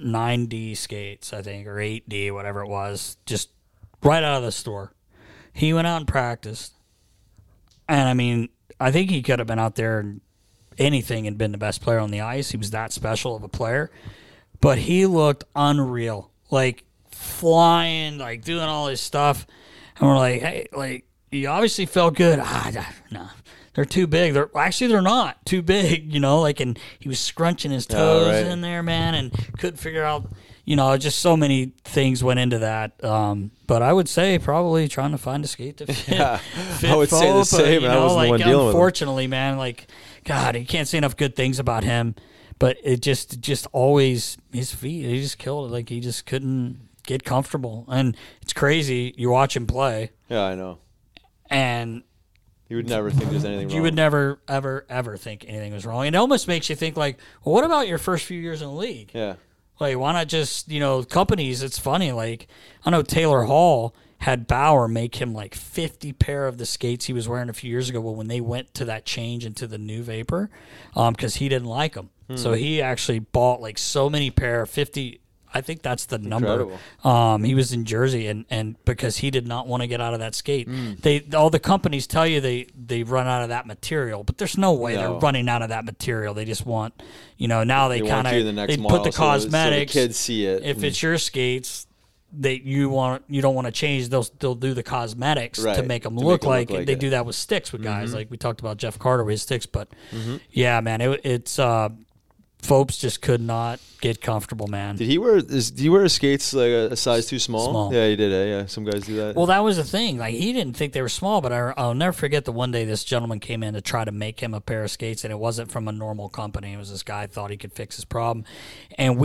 9D skates, I think, or 8D, whatever it was, just right out of the store. He went out and practiced. And, I mean, I think he could have been out there and anything and been the best player on the ice. He was that special of a player. But he looked unreal, like flying, like doing all his stuff. And we're like, hey, like, you obviously felt good. No, they're too big. They're not too big, and he was scrunching his toes in there, man, and couldn't figure out, just so many things went into that. But I would say probably trying to find a skate to fit. I would say the same. I was the one dealing with it. Unfortunately, man, like, God, you can't say enough good things about him. But it just always, his feet, he just killed it. Like, he just couldn't get comfortable. And it's crazy. You watch him play. Yeah, I know. And you would never think there's anything wrong. You would never, ever, ever think anything was wrong. It almost makes you think, like, well, what about your first few years in the league? Yeah. Like, why not just, companies, it's funny. Like, I know Taylor Hall had Bauer make him, like, 50 pair of the skates he was wearing a few years ago when they went to that change into the new Vapor because he didn't like them. So he actually bought, like, so many pair, 50 I think that's the number. He was in Jersey, and because he did not want to get out of that skate. All the companies tell you they run out of that material, but there's no way they're running out of that material. They just want, now they kind of they put the cosmetics. So the kids see it. If it's your skates, you don't want to change. They'll do the cosmetics to make them look like they do that with sticks with guys. Like we talked about Jeff Carter with his sticks, but yeah, man, it's. Phopes just could not get comfortable, man. Did he wear skates like a size too small? Yeah, he did. Yeah, some guys do that. Well, that was the thing. Like he didn't think they were small, but I'll never forget the one day this gentleman came in to try to make him a pair of skates, and it wasn't from a normal company. It was this guy thought he could fix his problem, and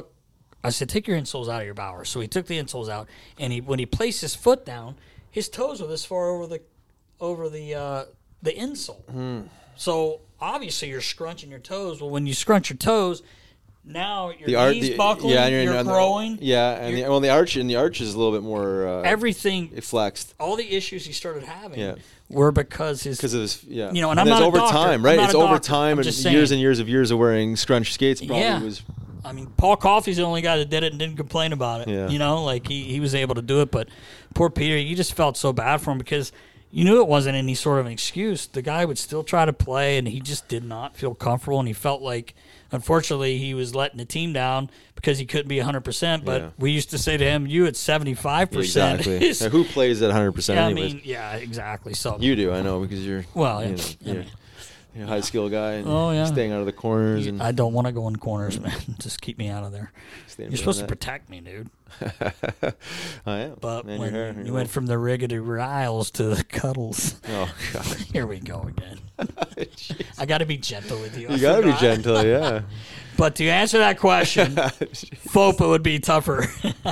I said, take your insoles out of your Bauer. So he took the insoles out, and when he placed his foot down, his toes were this far over the insole. So obviously you're scrunching your toes. Well, when you scrunch your toes, Now your knees buckling, you're growing. Yeah, and the arch is a little bit more. Everything it flexed. All the issues he started having were because of his. Yeah, you know, and I'm not a doctor. Time, right? It's over time, and years of years of wearing scrunch skates. Probably was. I mean, Paul Coffey's the only guy that did it and didn't complain about it. Yeah. You know, like he was able to do it, but poor Peter, you just felt so bad for him because you knew it wasn't any sort of an excuse. The guy would still try to play, and he just did not feel comfortable, and he felt like, unfortunately, he was letting the team down because he couldn't be 100%, but we used to say to him, you at 75%. Exactly. Now, who plays at 100% anyways? I mean, yeah, exactly. So you do, I know, because you're you're a high skill guy and staying out of the corners. And I don't want to go in corners, man. Just keep me out of there. You're supposed to protect me, dude. I am. But when you went from the riggedy riles to the cuddles. Oh, God. Here we go again. I got to be gentle with you. You got to be gentle, yeah. But to answer that question, Fopa would be tougher.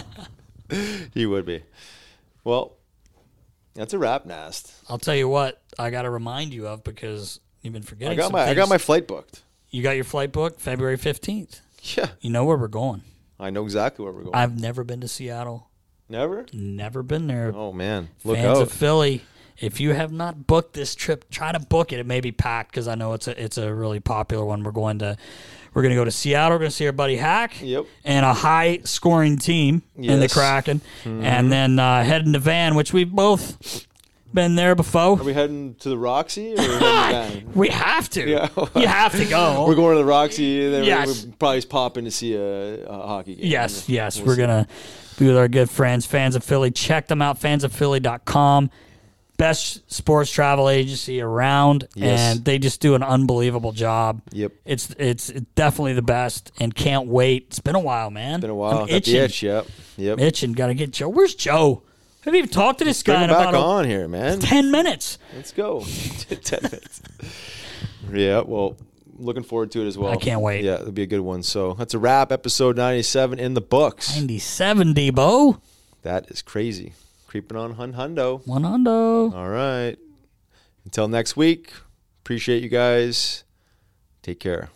He would be. Well, that's a wrap, Nast. I'll tell you what I got to remind you of because you've been forgetting I got my flight booked. You got your flight booked February 15th? Yeah. You know where we're going. I know exactly where we're going. I've never been to Seattle. Never? Never been there. Oh, man. Look Fans out. of Philly, if you have not booked this trip, try to book it. It may be packed because I know it's a really popular one. We're going to go to Seattle. We're going to see our buddy Hack and a high-scoring team in the Kraken. Mm-hmm. And then head into Van, which we've both been there before. Are we heading to the Roxy or heading to Van? We have to. Yeah. You have to go. We're going to the Roxy, and then we're probably popping to see a hockey game. Yes. We're going to be with our good friends, Fans of Philly. Check them out, fansoffphilly.com. Best sports travel agency around, and they just do an unbelievable job. Yep. It's definitely the best, and can't wait. It's been a while, man. It's been a while. I'm itching. The itch, yep. Itching. Got to get Joe. Where's Joe? I haven't even talked to this guy in about on here, man. 10 minutes. Let's go. 10 minutes. Yeah, well, looking forward to it as well. I can't wait. Yeah, it'll be a good one. So that's a wrap. Episode 97 in the books. 97, Debo. That is crazy. Creeping on hundo. One hundo. All right. Until next week, appreciate you guys. Take care.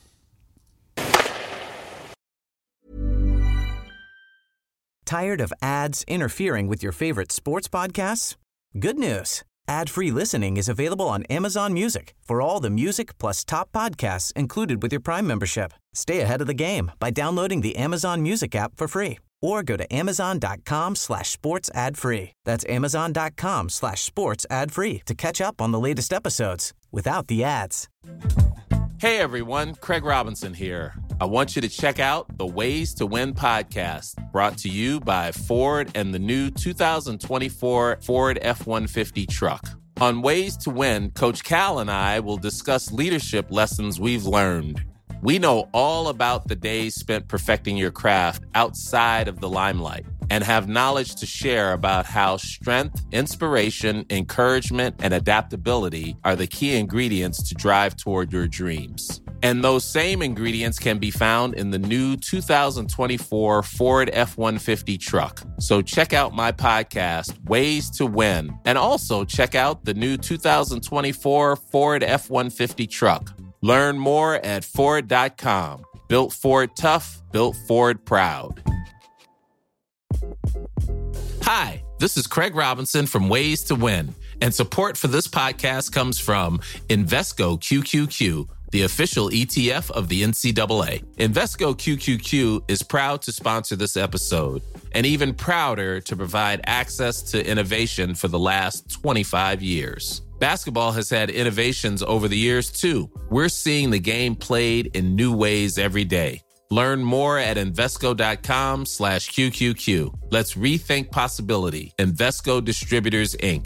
Tired of ads interfering with your favorite sports podcasts? Good news. Ad-free listening is available on Amazon Music for all the music plus top podcasts included with your Prime membership. Stay ahead of the game by downloading the Amazon Music app for free or go to amazon.com/sports ad free. That's amazon.com/sports ad free to catch up on the latest episodes without the ads. Hey everyone, Craig Robinson here. I want you to check out the Ways to Win podcast, brought to you by Ford and the new 2024 Ford F-150 truck. On Ways to Win, Coach Cal and I will discuss leadership lessons we've learned. We know all about the days spent perfecting your craft outside of the limelight and have knowledge to share about how strength, inspiration, encouragement, and adaptability are the key ingredients to drive toward your dreams. And those same ingredients can be found in the new 2024 Ford F-150 truck. So check out my podcast, Ways to Win, and also check out the new 2024 Ford F-150 truck. Learn more at Ford.com. Built Ford tough, built Ford proud. Hi, this is Craig Robinson from Ways to Win, and support for this podcast comes from Invesco QQQ, the official ETF of the NCAA. Invesco QQQ is proud to sponsor this episode, and even prouder to provide access to innovation for the last 25 years. Basketball has had innovations over the years, too. We're seeing the game played in new ways every day. Learn more at Invesco.com/QQQ. Let's rethink possibility. Invesco Distributors, Inc.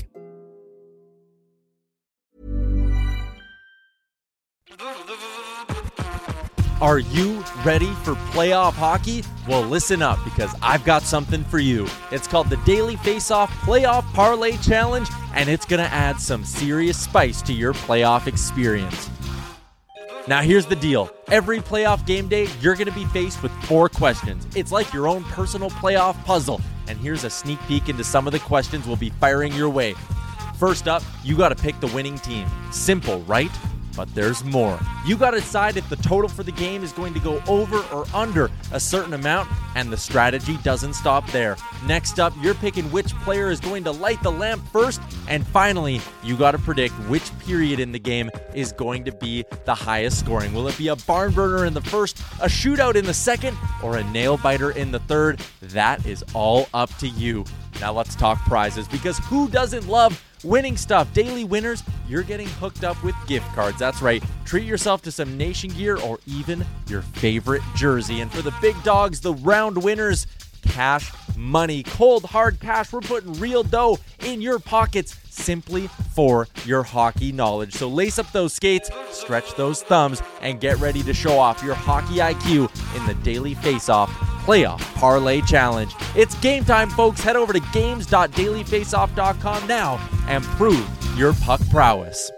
Are you ready for playoff hockey? Well, listen up, because I've got something for you. It's called the Daily Faceoff Playoff Parlay Challenge, and it's going to add some serious spice to your playoff experience. Now, here's the deal. Every playoff game day, you're going to be faced with 4 questions. It's like your own personal playoff puzzle, and here's a sneak peek into some of the questions we'll be firing your way. First up, you got to pick the winning team. Simple, right? But there's more. You got to decide if the total for the game is going to go over or under a certain amount, and the strategy doesn't stop there. Next up, you're picking which player is going to light the lamp first, and finally, you got to predict which period in the game is going to be the highest scoring. Will it be a barn burner in the first, a shootout in the second, or a nail biter in the third? That is all up to you. Now let's talk prizes, because who doesn't love winning stuff? Daily winners, you're getting hooked up with gift cards. That's right. Treat yourself to some Nation gear or even your favorite jersey. And for the big dogs, the round winners, cash money, cold hard cash. We're putting real dough in your pockets simply for your hockey knowledge. So lace up those skates, stretch those thumbs, and get ready to show off your hockey IQ in the Daily Faceoff Playoff Parlay Challenge. It's game time, folks. Head over to games.dailyfaceoff.com now and prove your puck prowess.